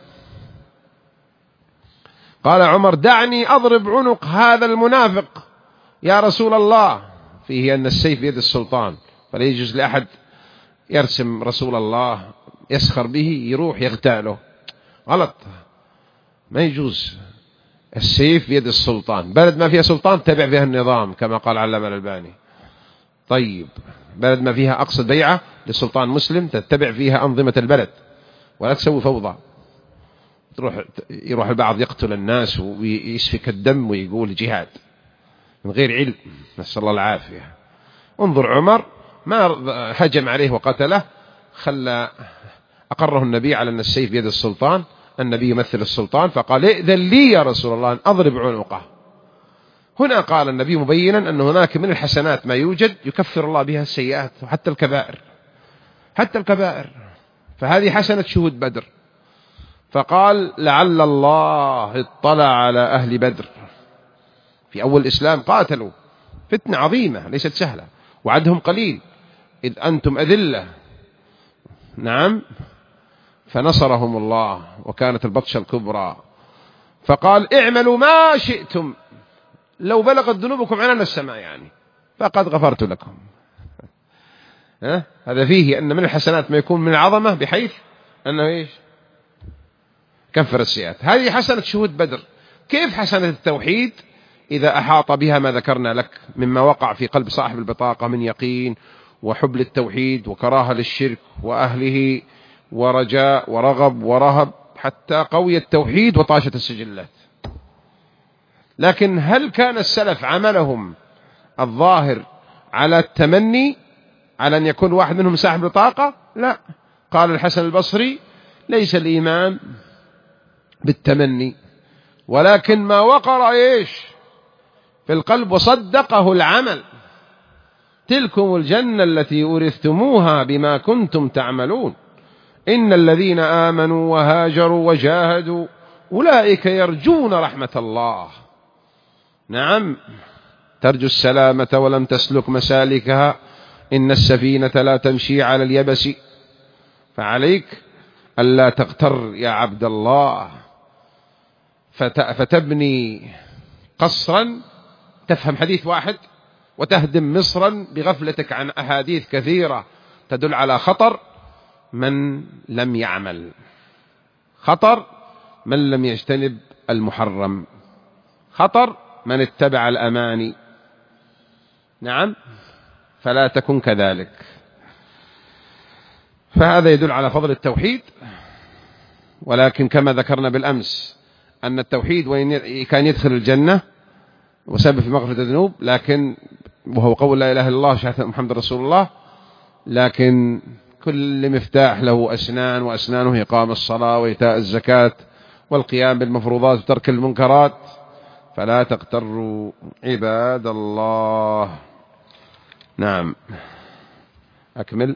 قال عمر دعني أضرب عنق هذا المنافق يا رسول الله، فيه أن السيف بيد السلطان، فلا يجوز لأحد يرسم رسول الله يسخر به يروح يغتاله، غلط، ما يجوز. السيف بيد السلطان، بلد ما فيها سلطان تبع فيها النظام كما قال علامة الألباني. طيب بلد ما فيها أقصد بيعة للسلطان مسلم تتبع فيها أنظمة البلد ولا تسوي فوضى، تروح يروح البعض يقتل الناس ويسفك الدم ويقول جهاد من غير علم، نسأل الله العافية. انظر عمر ما هجم عليه وقتله، خلى أقره النبي على أن السيف بيد السلطان، النبي يمثل السلطان، فقال ائذن لي يا رسول الله أن أضرب عنقه. هنا قال النبي مبينا أن هناك من الحسنات ما يوجد يكفر الله بها السيئات وحتى الكبائر، حتى الكبائر. فهذه حسنة شهود بدر. فقال لعل الله اطلع على أهل بدر في أول الإسلام، قاتلوا فتنة عظيمة ليست سهلة وعدهم قليل إذ أنتم أذلة. نعم، فنصرهم الله وكانت البطشة الكبرى. فقال اعملوا ما شئتم لو بلغت ذنوبكم عنان السماء، يعني فقد غفرت لكم. ها؟ هذا فيه أن من الحسنات ما يكون من العظمة بحيث أنه إيش كفر السيئات. هذه حسنة شهود بدر. كيف حسنة التوحيد إذا أحاط بها ما ذكرنا لك مما وقع في قلب صاحب البطاقة من يقين وحب للتوحيد وكراهة للشرك وأهله ورجاء ورغب ورهب حتى قوي التوحيد وطاشت السجلات. لكن هل كان السلف عملهم الظاهر على التمني على أن يكون واحد منهم صاحب بطاقة؟ لا. قال الحسن البصري ليس الإيمان بالتمني ولكن ما وقر إيش في القلب وصدقه العمل. تلكم الجنة التي أورثتموها بما كنتم تعملون إن الذين آمنوا وهاجروا وجاهدوا أولئك يرجون رحمة الله. نعم، ترجو السلامة ولم تسلك مسالكها إن السفينة لا تمشي على اليبس. فعليك ألا تغتر يا عبد الله فتبني قصرا تفهم حديث واحد وتهدم مصرا بغفلتك عن أحاديث كثيرة تدل على خطر من لم يعمل، خطر من لم يجتنب المحرم، خطر من اتبع الأماني. نعم، فلا تكن كذلك. فهذا يدل على فضل التوحيد. ولكن كما ذكرنا بالأمس أن التوحيد وإن كان يدخل الجنة وسبب في مغفرة الذنوب، لكن وهو قول لا إله إلا الله وشهادة محمد رسول الله، لكن كل مفتاح له أسنان، وأسنانه إقام الصلاة وإيتاء الزكاة والقيام بالمفروضات وترك المنكرات. فلا تغتروا عباد الله. نعم، أكمل.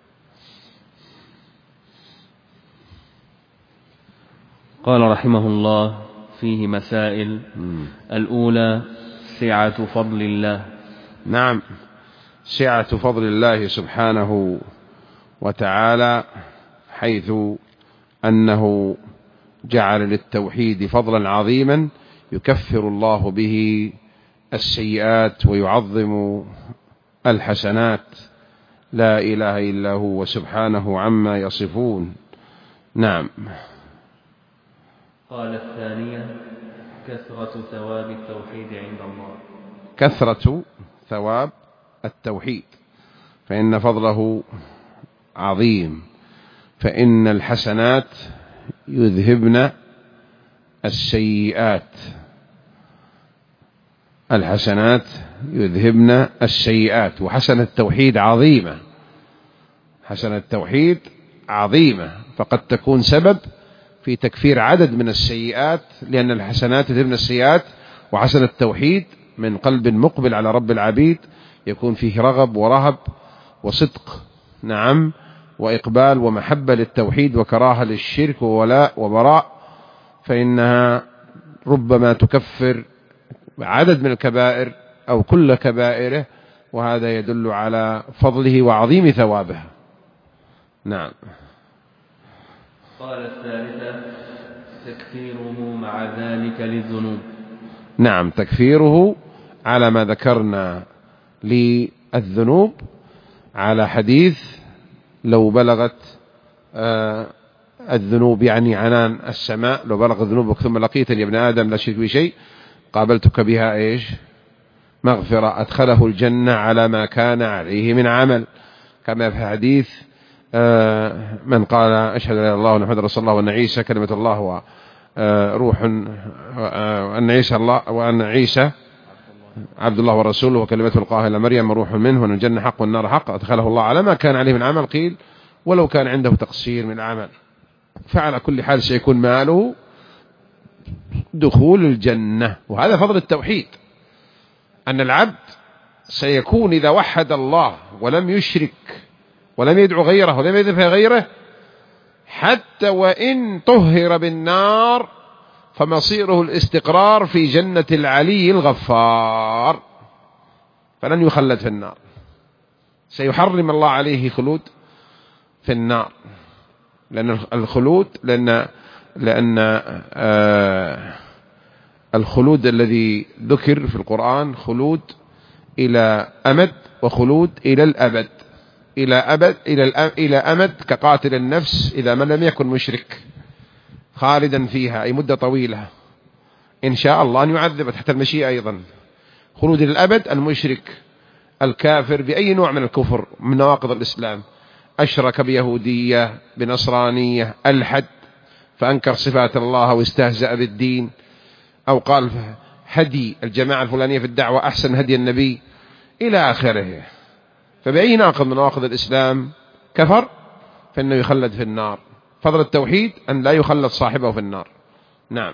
قال رحمه الله فيه مسائل. الأولى سعة فضل الله. نعم، سعة فضل الله سبحانه وتعالى، حيث أنه جعل للتوحيد فضلا عظيما يكفر الله به السيئات ويعظم الحسنات. لا إله إلا هو سبحانه عما يصفون. نعم. قال الثانية كثرة ثواب التوحيد عند الله. كثرة ثواب التوحيد، فإن فضله عظيم، فإن الحسنات يذهبن السيئات، الحسنات يذهبن السيئات. وحسنة التوحيد عظيمة، حسنة التوحيد عظيمة، فقد تكون سبب في تكفير عدد من السيئات، لأن الحسنات يذهبن السيئات. وحسنة التوحيد من قلب مقبل على رب العبيد يكون فيه رغب ورهب وصدق، نعم، وإقبال ومحبة للتوحيد وكراهة للشرك وولاء وبراء، فإنها ربما تكفر عدد من الكبائر أو كل كبائره، وهذا يدل على فضله وعظيم ثوابه. نعم. قال الثالثة تكفيره مع ذلك للذنوب. نعم، تكفيره على ما ذكرنا للذنوب، على حديث لو بلغت آه الذنوب يعني عنان السماء، لو بلغت ذنوبك ثم لقيتني يا ابن آدم لا شرك بي شيء قابلتك بها إيش مغفرة، أدخله الجنة على ما كان عليه من عمل، كما في حديث آه من قال أشهد أن لا إله إلا الله وأن محمدا رسول الله وأن عيسى كلمة الله وروح وأن عيسى الله وأن عيسى عبد الله ورسوله وكلمته القاها إلى مريم روح منه وأن الجنة حق والنار حق، أدخله الله على ما كان عليه من عمل، قيل ولو كان عنده تقصير من العمل. فعلى كل حال سيكون ماله دخول الجنة. وهذا فضل التوحيد، أن العبد سيكون إذا وحد الله ولم يشرك ولم يدعو غيره ولم يذبح غيره، حتى وإن طهر بالنار فمصيره الاستقرار في جنة العلي الغفار، فلن يخلد في النار، سيحرم الله عليه خلود في النار، لأن الخلود لأن لأن آه الخلود الذي ذكر في القرآن خلود إلى أمد وخلود إلى الأبد، إلى أبد إلى إلى أمد كقاتل النفس إذا من لم يكن مشرك خالدا فيها أي مدة طويلة، إن شاء الله أن يعذب تحت المشيئة أيضا، خلود للأبد. المشرك الكافر بأي نوع من الكفر من نواقض الإسلام، أشرك بيهودية بنصرانية، ألحد فأنكر صفات الله واستهزأ بالدين، أو قال هدي الجماعة الفلانية في الدعوة أحسن هدي النبي إلى آخره، فبأي ناقض من نواقض الإسلام كفر فإنه يخلد في النار. فضل التوحيد أن لا يخلد صاحبه في النار. نعم.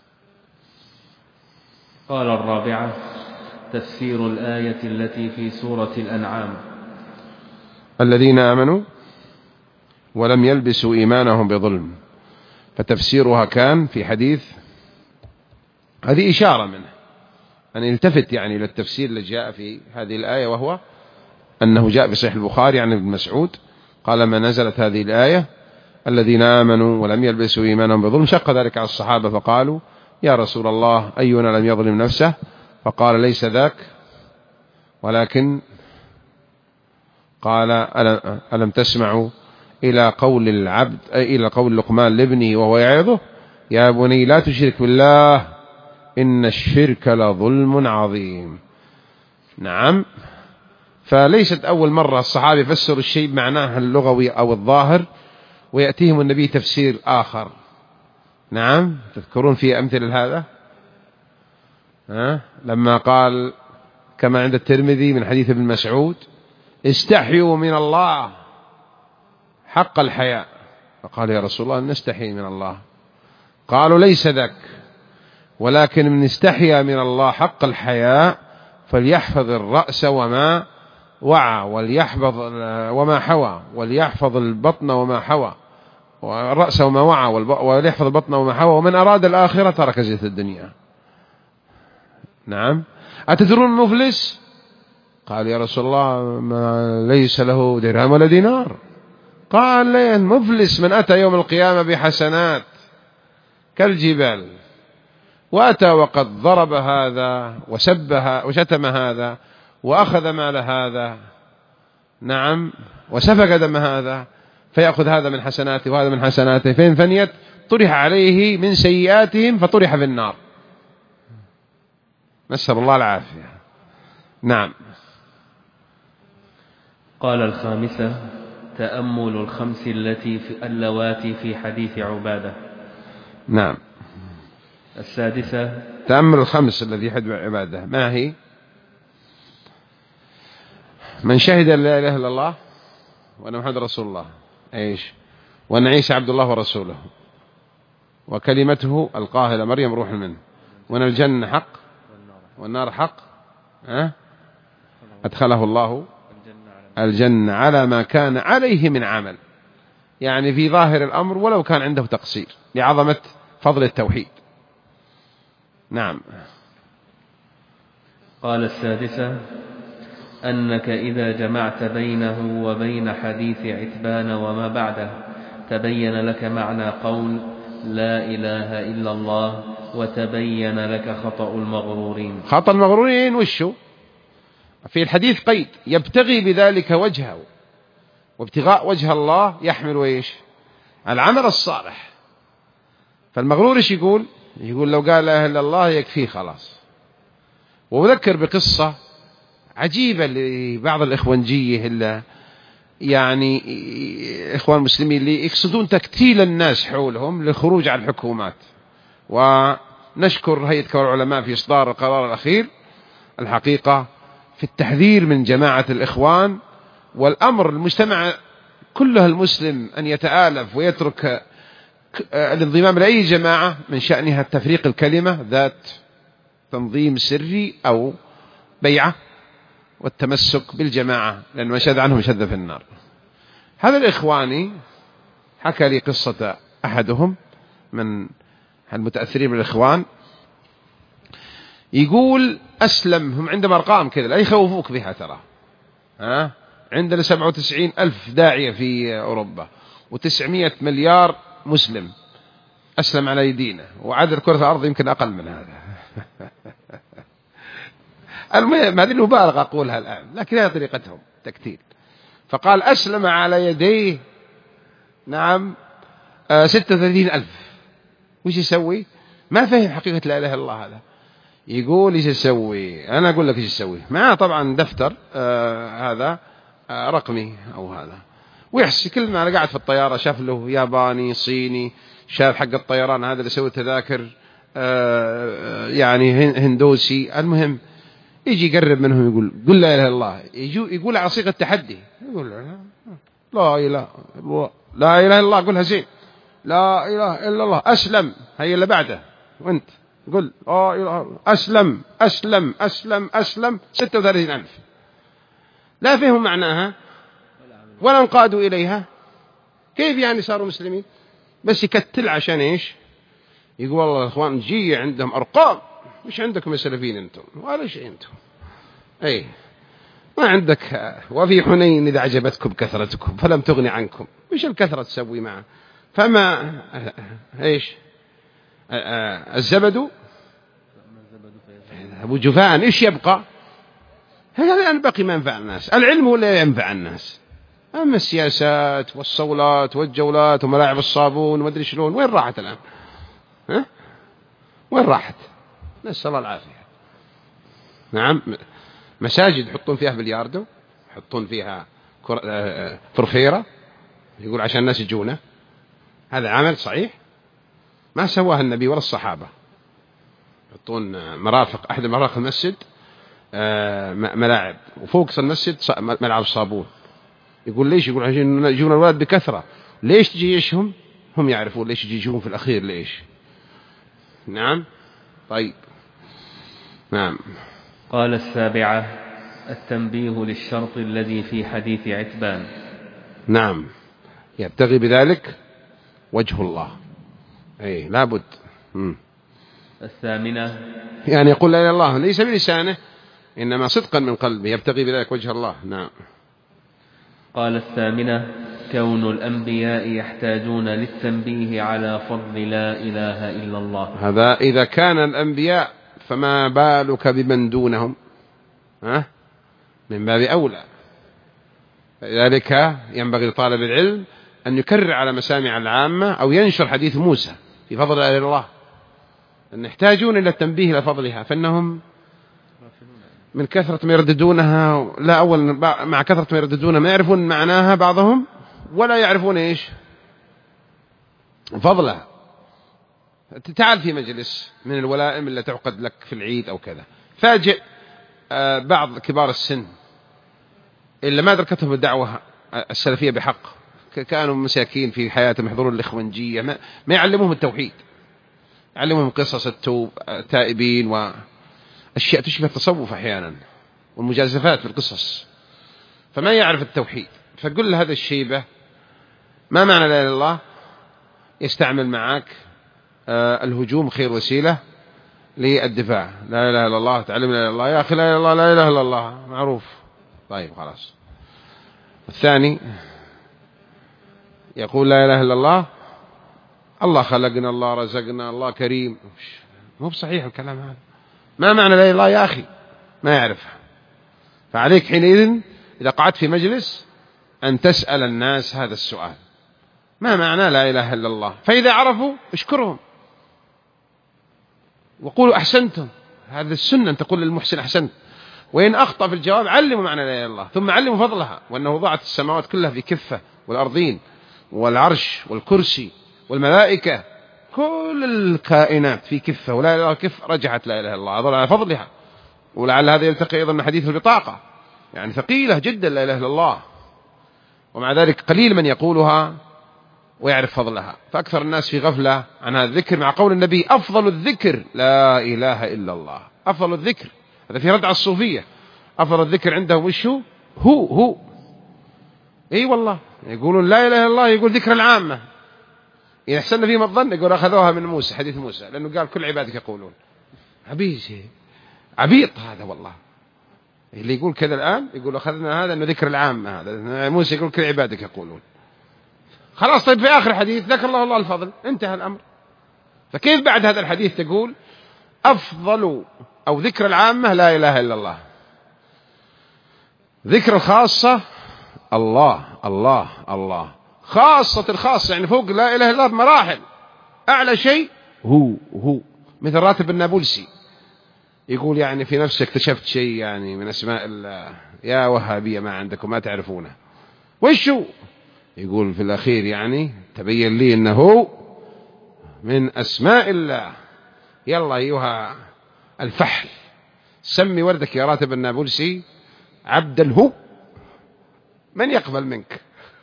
قال الرابعة: تفسير الآية التي في سورة الأنعام: الذين آمنوا ولم يلبسوا إيمانهم بظلم. فتفسيرها كان في حديث، هذه إشارة منه أن يلتفت يعني إلى التفسير الذي جاء في هذه الآية، وهو أنه جاء في صحيح البخاري عن ابن مسعود قال: ما نزلت هذه الآية الذين آمنوا ولم يلبسوا إيمانهم بظلم، شق ذلك على الصحابة فقالوا: يا رسول الله أينا لم يظلم نفسه؟ فقال: ليس ذاك، ولكن قال: ألم تسمعوا إلى قول العبد إلى قول لقمان لابنه وهو يعظه: يا بني لا تشرك بالله إن الشرك لظلم عظيم. نعم. فليست أول مرة الصحابة يفسر الشيء بمعناه اللغوي أو الظاهر ويأتيهم النبي تفسير آخر. نعم. تذكرون في أمثلة هذا؟ ها؟ لما قال كما عند الترمذي من حديث ابن مسعود: استحيوا من الله حق الحياء. فقال: يا رسول الله نستحي من الله. قالوا: ليس ذاك، ولكن من استحيا من الله حق الحياء فليحفظ الرأس وما وعى وليحفظ وما حوى وليحفظ البطن وما حوى والرأس وما وعى وليحفظ البطن وما حوى، ومن أراد الآخرة ترك زينة الدنيا. نعم. أتدرون المفلس؟ قال: يا رسول الله ما ليس له درهم ولا دينار. قال: المفلس من أتى يوم القيامة بحسنات كالجبال، وأتى وقد ضرب هذا وسبها وشتم هذا وأخذ مال هذا، نعم، وسفك دم هذا، فيأخذ هذا من حسناته وهذا من حسناته، فإن فنيت طرح عليه من سيئاتهم فطرح في النار، نسأل الله العافية. نعم. قال الخامسة: تأمل الخمس التي في اللواتي في حديث عبادة. نعم. السادسة: تأمل الخمس الذي حد عبادة. ما هي؟ من شهد أن لا إله إلا الله وأن محمد رسول الله، إيش؟ وأن عيسى عبد الله ورسوله وكلمته ألقاها إلى مريم روح منه، وأن الجنة حق والنار حق، أه؟ أدخله الله الجنة على ما كان عليه من عمل، يعني في ظاهر الأمر ولو كان عنده تقصير لعظمة فضل التوحيد. نعم. قال السادسة: أنك إذا جمعت بينه وبين حديث عتبان وما بعده تبين لك معنى قول لا إله إلا الله، وتبين لك خطأ المغرورين. خطأ المغرورين وشو؟ في الحديث قيد: يبتغي بذلك وجهه، وابتغاء وجه الله يحمل إيش؟ العمل الصالح. فالمغرور إيش يقول؟ يقول لو قال لا إله إلا الله يكفيه خلاص. وأذكر بقصة عجيبة لبعض الإخوانجية اللي يعني إخوان مسلمين اللي يقصدون تكتيل الناس حولهم للخروج على الحكومات. ونشكر هيئة كبار العلماء في إصدار القرار الأخير الحقيقة في التحذير من جماعة الإخوان، والأمر المجتمع كله المسلم أن يتآلف ويترك الانضمام لأي جماعة من شأنها تفريق الكلمة ذات تنظيم سري أو بيعة، والتمسك بالجماعة، لأن ما شذ عنهم شذ في النار. هذا الإخواني حكى لي قصة أحدهم من المتأثرين بالإخوان، يقول أسلم، هم عندهم أرقام كذا لا يخوفوك بها ترى، ها؟ عندنا سبعة وتسعين ألف داعية في أوروبا وتسعمائة مليار مسلم أسلم على يدينا، وعدد كرة الأرض يمكن أقل من هذا. المهم هذه المبالغة أقولها الآن، لكن هذه طريقتهم تكتيل. فقال أسلم على يديه نعم ستة وثلاثين ألف. وش يسوي؟ ما فهم حقيقة لا إله إلا الله هذا. يقول إيش أسوي؟ أنا أقول لك إيش أسوي. معه طبعا دفتر آه هذا آه رقمي أو هذا، ويحسي كل ما قاعد في الطيارة شاف له ياباني صيني، شاف حق الطيران هذا اللي يسوي تذاكر آه يعني هندوسي، المهم يجي يقرب منهم يقول قل لا إله إلا الله، يجو يقول على صيغة تحدي، يقول لا إله لا إله إلا الله، قلها زين، لا إله إلا الله، أسلم، هي اللي بعده، وانت قل لا إله، أسلم أسلم أسلم أسلم، ستة وثلاثين ألف، لا فهموا معناها ولا انقادوا إليها. كيف يعني صاروا مسلمين؟ بس يكتل عشان إيش؟ يقول والله الأخوان جي عندهم أرقام، مش عندكم السلفيين أنتم ولا شيء أنتم، أي ما عندك. وفي حنين إذا عجبتكم كثرتكم فلم تغني عنكم، مش الكثرة تسوي معه. فما إيش الزبد أبو جفان، إيش يبقى؟ هذا ينبغي ما ينفع الناس، العلم ولا ينفع الناس. أما السياسات والصولات والجولات وملاعب الصابون ومدري شلون، وين راحت الآن؟ ها؟ وين راحت؟ نسأل الله العافية. نعم، مساجد يحطون فيها بلياردو، يحطون فيها فرفيرة، يقول عشان الناس يجونه. هذا عمل صحيح ما سواه النبي ولا الصحابة. يحطون مرافق، أحد مرافق المسجد ملاعب، وفوق المسجد ملعب صابون. يقول ليش؟ يقول عشان يجون الولد بكثرة. ليش تجي يشهم؟ هم يعرفون ليش يجون في الأخير ليش. نعم. طيب. نعم. قال السابعة التنبيه للشرط الذي في حديث عتبان. نعم، يبتغي بذلك وجه الله، أي لابد. م. الثامنة يعني يقول لا إله إلا الله ليس بلسانه إنما صدقا من قلبه، يبتغي بذلك وجه الله. نعم. قال الثامنة كون الأنبياء يحتاجون للتنبيه على فضل لا إله إلا الله. هذا إذا كان الأنبياء فما بالك بمن دونهم؟ ها؟ من باب أولى. لذلك ينبغي لطالب العلم أن يكرر على مسامع العامة أو ينشر حديث موسى في فضل لا إله إلا الله، أن يحتاجون إلى التنبيه إلى فضلها، فإنهم من كثرة ما يرددونها، لا أول مع كثرة ما يرددونها ما يعرفون معناها بعضهم، ولا يعرفون إيش فضلها. تعال في مجلس من الولائم اللي تعقد لك في العيد أو كذا، فاجئ بعض كبار السن اللي ما أدركتهم الدعوة السلفية بحق، كانوا مساكين في حياتهم يحضرون الإخوانجية، ما, ما يعلموهم التوحيد، يعلموهم قصص التوب التائبين وأشياء تشبه التصوف أحيانا والمجازفات في القصص، فما يعرف التوحيد. فقل له هذا الشيبة ما معنى لا إله إلا الله، يستعمل معك آه الهجوم خير وسيلة للدفاع. لا إله إلا الله، تعلم لا إله إلا الله يا أخي، لا إله إلا الله لا إله إلا الله معروف. طيب خلاص. الثاني يقول لا إله إلا الله الله خلقنا، الله رزقنا، الله كريم، مو بصحيح الكلام هذا. ما معنى لا إله إلا الله يا أخي؟ ما يعرفها. فعليك حينئذ إذا قعدت في مجلس أن تسأل الناس هذا السؤال، ما معنى لا إله إلا الله؟ فإذا عرفوا اشكرهم وقولوا أحسنتم، هذا السنة أن تقول للمحسن أحسنت، وإن أخطأ في الجواب علموا معنى لا إله إلا الله، ثم علموا فضلها، وأنه وضعت السماوات كلها في كفة والأرضين والعرش والكرسي والملائكة، كل الكائنات في كفة، ولا إله إلا الله كفة، رجعت لا إله إلا الله أظل على فضلها. ولعل هذا يلتقي أيضا من حديث البطاقة، يعني ثقيلة جدا لا إله إلا الله، ومع ذلك قليل من يقولها ويعرف فضلها. فأكثر الناس في غفلة عن هذا الذكر، مع قول النبي أفضل الذكر لا إله إلا الله. أفضل الذكر هذا في رد على الصوفية، أفضل الذكر عندهم وش هو؟ هو هو أي والله يقولون لا إله إلا الله، يقول ذكر العامة، إن أحسن فيهم الظن يقول أخذوها من موسى، حديث موسى، لأنه قال كل عبادك يقولون. عبيط عبيط هذا والله، اللي يقول كذا الآن يقول أخذنا هذا أنه ذكر العامة، هذا موسى يقول كل عبادك يقولون. خلاص. طيب في آخر الحديث ذكر الله الله الفضل، انتهى الأمر. فكيف بعد هذا الحديث تقول أفضل أو ذكر العامة لا إله إلا الله، ذكر الخاصة الله الله الله، خاصة الخاصة يعني فوق لا إله إلا الله بمراحل، أعلى شيء هو هو مثل راتب النابلسي يقول يعني في نفسه اكتشفت شيء يعني من أسماء الله، يا وهابية ما عندكم ما تعرفونه وشو، يقول في الأخير يعني تبين لي أنه من أسماء الله. يلا أيها الفحل سمي وردك يا راتب النابلسي عبد الهو، من يقبل منك؟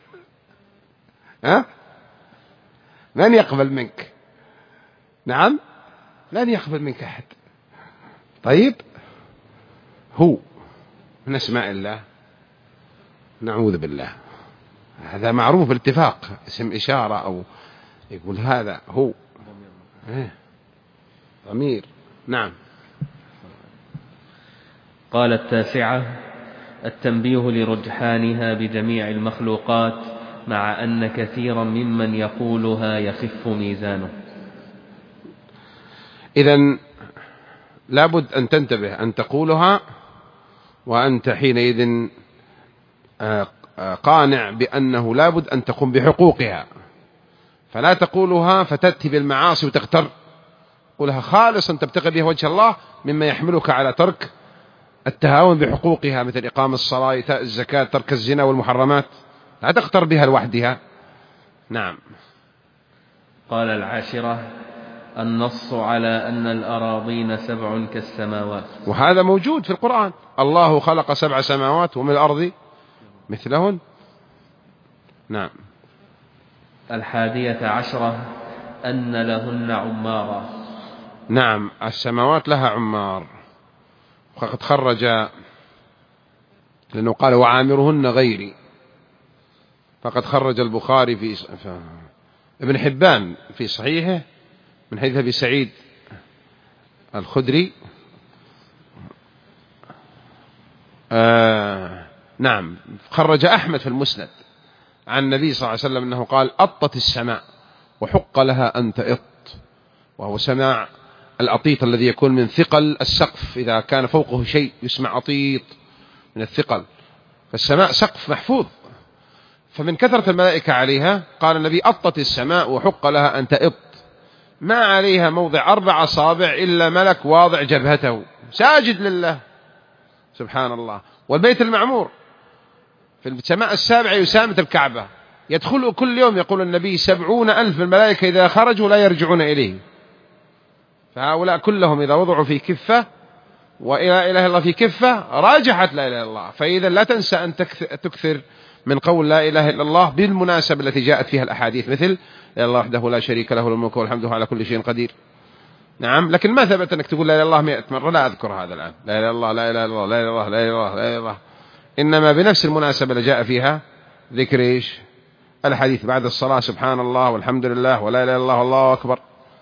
ها؟ من يقبل منك؟ نعم لن يقبل منك أحد. طيب هو من أسماء الله، نعوذ بالله، هذا معروف بالاتفاق، اسم إشارة أو يقول هذا هو ضمير. نعم. قال التاسعة: التنبيه لرجحانها بجميع المخلوقات مع أن كثيرا ممن يقولها يخف ميزانه. إذن لابد أن تنتبه أن تقولها وأنت حينئذ قانع بأنه لابد أن تقوم بحقوقها، فلا تقولها فتأتي بالمعاصي وتغتر، قولها خالصا تبتغي بها وجه الله مما يحملك على ترك التهاون بحقوقها مثل إقام الصلاة، إيتاء الزكاة، ترك الزنا والمحرمات، لا تغتر بها لوحدها. نعم. قال العاشرة: النص على أن الأراضين سبع كالسماوات، وهذا موجود في القرآن، الله خلق سبع سماوات ومن الأرض مثلهن. نعم. الحادية عشرة: أن لهن عمارا. نعم السماوات لها عمار، وقد خرج لأنه قال وعامرهن غيري، فقد خرج البخاري في ابن حبان في صحيحه من حديث أبي سعيد الخدري آه نعم خرج أحمد في المسند عن النبي صلى الله عليه وسلم أنه قال أطت السماء وحق لها أن تئط، وهو سماع الأطيط الذي يكون من ثقل السقف، إذا كان فوقه شيء يسمع أطيط من الثقل، فالسماء سقف محفوظ، فمن كثرة الملائكة عليها قال النبي أطت السماء وحق لها أن تئط، ما عليها موضع أربع أصابع إلا ملك واضع جبهته ساجد لله سبحان الله. والبيت المعمور في السماء السابعة يسامة الكعبة، يدخل كل يوم يقول النبي سبعون ألف الملائكة إذا خرجوا لا يرجعون إليه، فهؤلاء كلهم إذا وضعوا في كفة وإلى إله الله في كفة راجحت لا إله إلا الله. فإذا لا تنسى أن تكثر من قول لا إله إلا الله بالمناسبة التي جاءت فيها الأحاديث، مثل لا الله وحده لا شريك له الملك والحمد على كل شيء قدير. نعم. لكن ما ثبت أنك تقول لا إله إلا الله مئة مرة، لا أذكر هذا الآن، لا إله إلا الله لا إله إلا الله لا إله إلا الله لا إله إلا الله لا إله إلا الله، إنما بنفس المناسبة اللي جاء فيها ذكر إيش الحديث بعد الصلاة سبحان الله والحمد لله ولا إله إلا الله والله أكبر،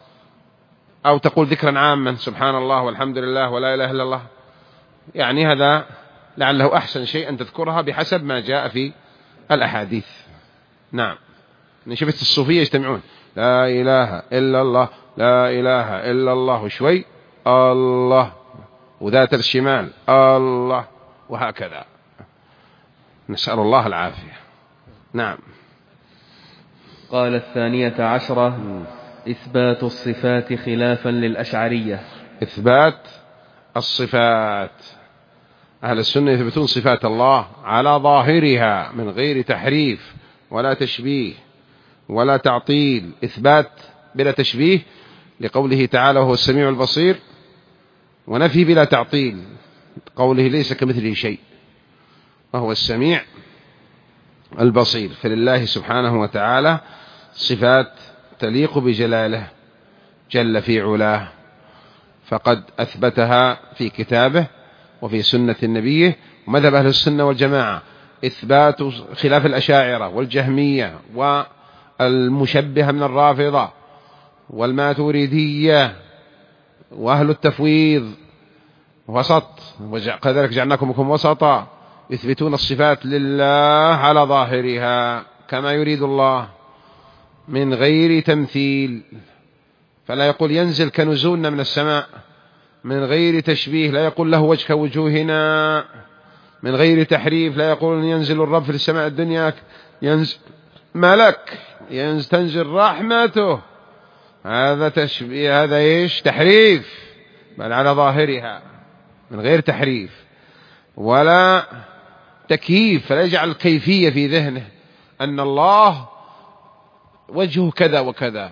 أو تقول ذكرا عاما سبحان الله والحمد لله ولا إله إلا الله، يعني هذا لعله أحسن شيء أن تذكرها بحسب ما جاء في الأحاديث. نعم. شفت الصوفية يجتمعون لا إله إلا الله لا إله إلا الله شوي الله وذات الشمال الله وهكذا، نسأل الله العافية. نعم. قال الثانية عشرة: إثبات الصفات خلافا للأشعرية. إثبات الصفات، أهل السنة يثبتون صفات الله على ظاهرها من غير تحريف ولا تشبيه ولا تعطيل، إثبات بلا تشبيه لقوله تعالى وهو السميع البصير، ونفي بلا تعطيل قوله ليس كمثله شيء وهو السميع البصير. فلله سبحانه وتعالى صفات تليق بجلاله جل في علاه، فقد أثبتها في كتابه وفي سنة النبي. ومذهب أهل السنة والجماعة إثبات خلاف الأشاعرة والجهمية والمشبهة من الرافضة والماتريدية وأهل التفويض وسط، وكذلك جعلناكم وسطا، يثبتون الصفات لله على ظاهرها كما يريد الله من غير تمثيل، فلا يقول ينزل كنزولنا من السماء، من غير تشبيه لا يقول له وجه كوجوهنا، من غير تحريف لا يقول ينزل الرب في السماء الدنيا ينزل ملك، ينزل تنزل رحمته هذا تشبيه، هذا إيش؟ تحريف، بل على ظاهرها من غير تحريف ولا تكييف، فلا يجعل الكيفية في ذهنه أن الله وجهه كذا وكذا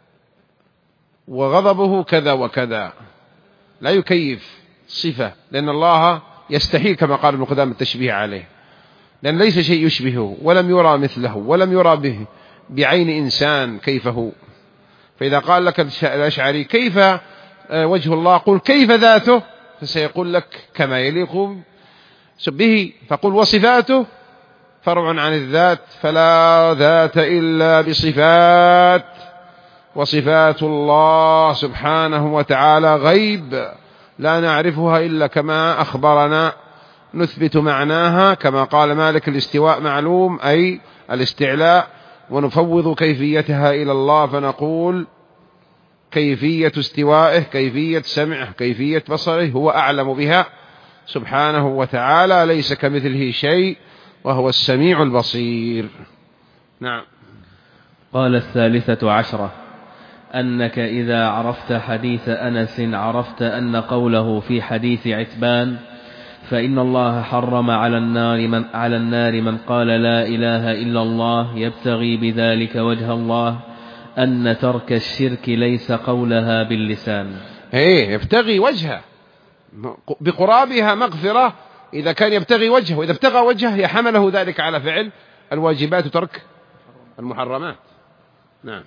وغضبه كذا وكذا، لا يكيف صفة، لأن الله يستحيل كما قال ابن قدامة التشبيه عليه، لأن ليس شيء يشبهه ولم يرى مثله ولم يرى به بعين إنسان كيفه. فإذا قال لك الأشعري كيف وجه الله، قل كيف ذاته، فسيقول لك كما يليق به، فقل وصفاته فرع عن الذات، فلا ذات إلا بصفات، وصفات الله سبحانه وتعالى غيب لا نعرفها إلا كما أخبرنا، نثبت معناها كما قال مالك الاستواء معلوم أي الاستعلاء، ونفوض كيفيتها إلى الله، فنقول كيفية استوائه، كيفية سمعه، كيفية بصره هو أعلم بها سبحانه وتعالى، ليس كمثله شيء وهو السميع البصير. نعم. قال الثالثة عشرة: أنك إذا عرفت حديث أنس عرفت أن قوله في حديث عتبان فإن الله حرم على النار من, على النار من قال لا إله إلا الله يبتغي بذلك وجه الله، أن ترك الشرك ليس قولها باللسان. ايه، يبتغي وجهه بقرابها مغفرة إذا كان يبتغي وجهه، وإذا ابتغى وجهه يحمله ذلك على فعل الواجبات وترك المحرمات. نعم.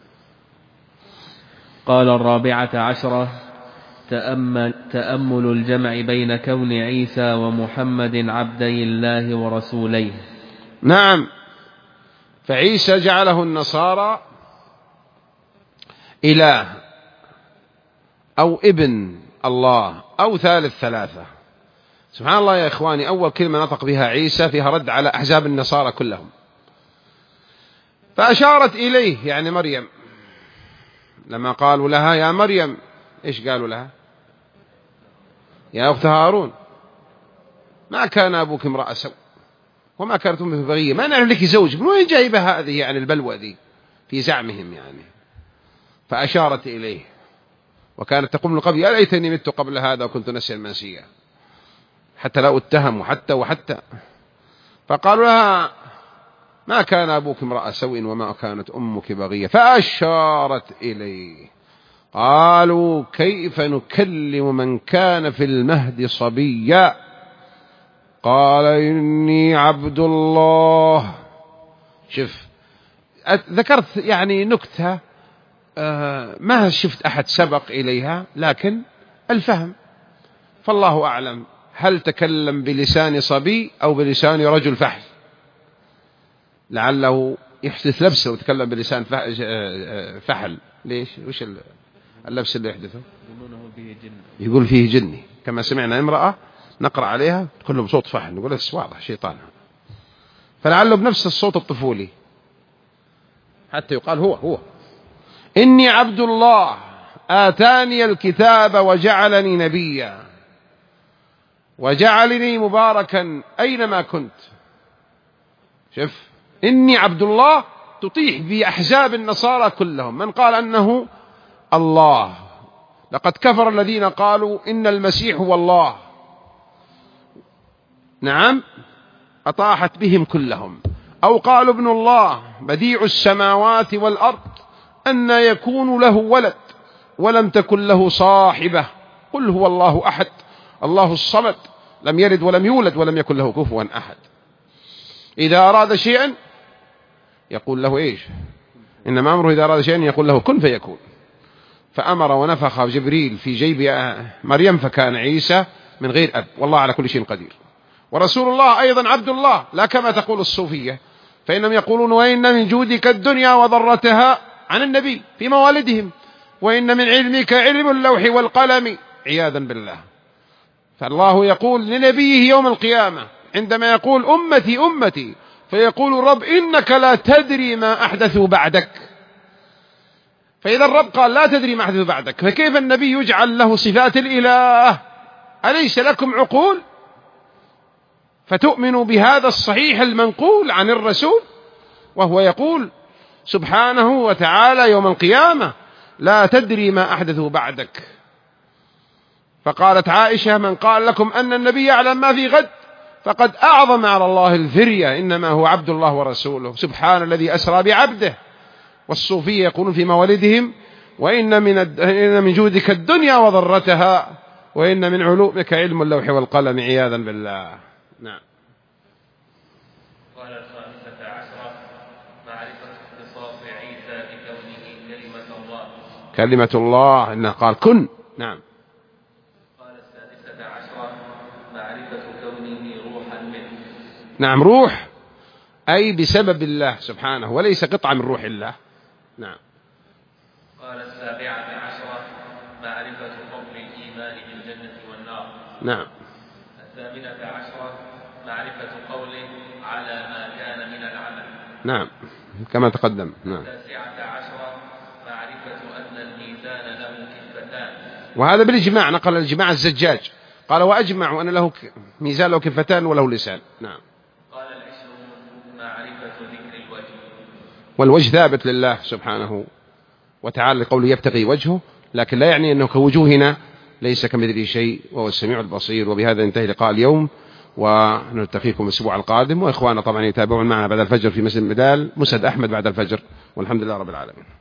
قال الرابعة عشرة: تأمل, تأمل الجمع بين كون عيسى ومحمد عبدي الله ورسوليه. نعم، فعيسى جعله النصارى إله أو ابن الله أو ثالث ثلاثة. سبحان الله يا إخواني، أول كلمة نطق بها عيسى فيها رد على أحزاب النصارى كلهم، فأشارت إليه يعني مريم، لما قالوا لها يا مريم إيش قالوا لها؟ يا أخت هارون ما كان أبوك امرأ سوء وما كانت أمك بغية، ما نعرف لك زوج، من وين جايبة هذه يعني البلوى ذي في زعمهم يعني. فأشارت إليه، وكانت تقول من قبل يا ليتني مت قبل هذا وكنت نسيا منسيا، حتى لا أتهم وحتى وحتى فقالوا لها ما كان أبوك امرأ سوء وما كانت أمك بغية، فأشارت إليه. قالوا كيف نكلم من كان في المهد صبيا، قال إني عبد الله. شوف، ذكرت يعني نكتة آه ما شفت أحد سبق إليها، لكن الفهم، فالله أعلم هل تكلم بلسان صبي أو بلسان رجل فحل، لعله يحدث لبس لو تكلم بلسان فحل. ليش؟ وش اللبس اللي يحدثه؟ يقول فيه جني، كما سمعنا امرأة نقرأ عليها تقول له بصوت فحل، نقول لك واضح شيطان، فلعله بنفس الصوت الطفولي حتى يقال هو هو إني عبد الله آتاني الكتاب وجعلني نبيا وجعلني مباركا أينما كنت. شوف، إني عبد الله تطيح بأحزاب النصارى كلهم، من قال أنه الله، لقد كفر الذين قالوا إن المسيح هو الله. نعم، أطاحت بهم كلهم. أو قالوا ابن الله بديع السماوات والأرض أن يكون له ولد ولم تكن له صاحبة، قل هو الله أحد الله الصمد لم يلد ولم يولد ولم يكن له كفوا أحد. إذا أراد شيئا يقول له إيش؟ إنما أمره إذا أراد شيئا يقول له كن فيكون. فأمر ونفخ جبريل في جيب مريم فكان عيسى من غير أب، والله على كل شيء قدير. ورسول الله أيضا عبد الله، لا كما تقول الصوفية، فإنهم يقولون وإن من جودك الدنيا وضرتها عن النبي في موالدهم، وإن من علمك علم اللوح والقلم، عياذا بالله. فالله يقول لنبيه يوم القيامة عندما يقول أمتي أمتي، فيقول رب إنك لا تدري ما أحدثوا بعدك. فإذا الرب قال لا تدري ما أحدثوا بعدك، فكيف النبي يجعل له صفات الإله؟ أليس لكم عقول فتؤمنوا بهذا الصحيح المنقول عن الرسول؟ وهو يقول سبحانه وتعالى يوم القيامة لا تدري ما أحدثوا بعدك. فقالت عائشة: من قال لكم أن النبي يعلم ما في غد فقد أعظم على الله الفرية، إنما هو عبد الله ورسوله. سبحان الذي أسرى بعبده. والصوفية يقولون في موالدهم: وإن من, الد... إن من جودك الدنيا وضرتها، وإن من علومك علم اللوح والقلم، عياذا بالله. نعم. قال الخامسة عشرة: معرفة اختصاص عيسى بكونه كلمة الله. كلمة الله، إنه قال كن. نعم. قال السادسة عشرة: معرفة كونه روحا منه. نعم، روح أي بسبب الله سبحانه، وليس قطعة من روح الله. نعم. قال السابعة عشرة: معرفة فضل الإيمان بالجنة والنار. نعم. الثامنة عشرة: معرفة قوله على ما كان من العمل. نعم كما تقدم. نعم. التاسعة عشرة: معرفة أن الميزان له كفتان. وهذا بالإجماع، نقل الإجماع الزجاج قال: وأجمعوا أن له ميزان له كفتان وله لسان. نعم. قال العشرون: معرفة ذكر الوجه. والوجه ثابت لله سبحانه وتعالى لقوله يبتغي وجهه، لكن لا يعني أنه كوجوهنا، ليس كمثله شيء وهو السميع البصير. وبهذا ينتهي لقاء اليوم، ونلتقيكم الأسبوع القادم. وإخوانا طبعا يتابعون معنا بعد الفجر في مسجد مدال مسد أحمد بعد الفجر، والحمد لله رب العالمين.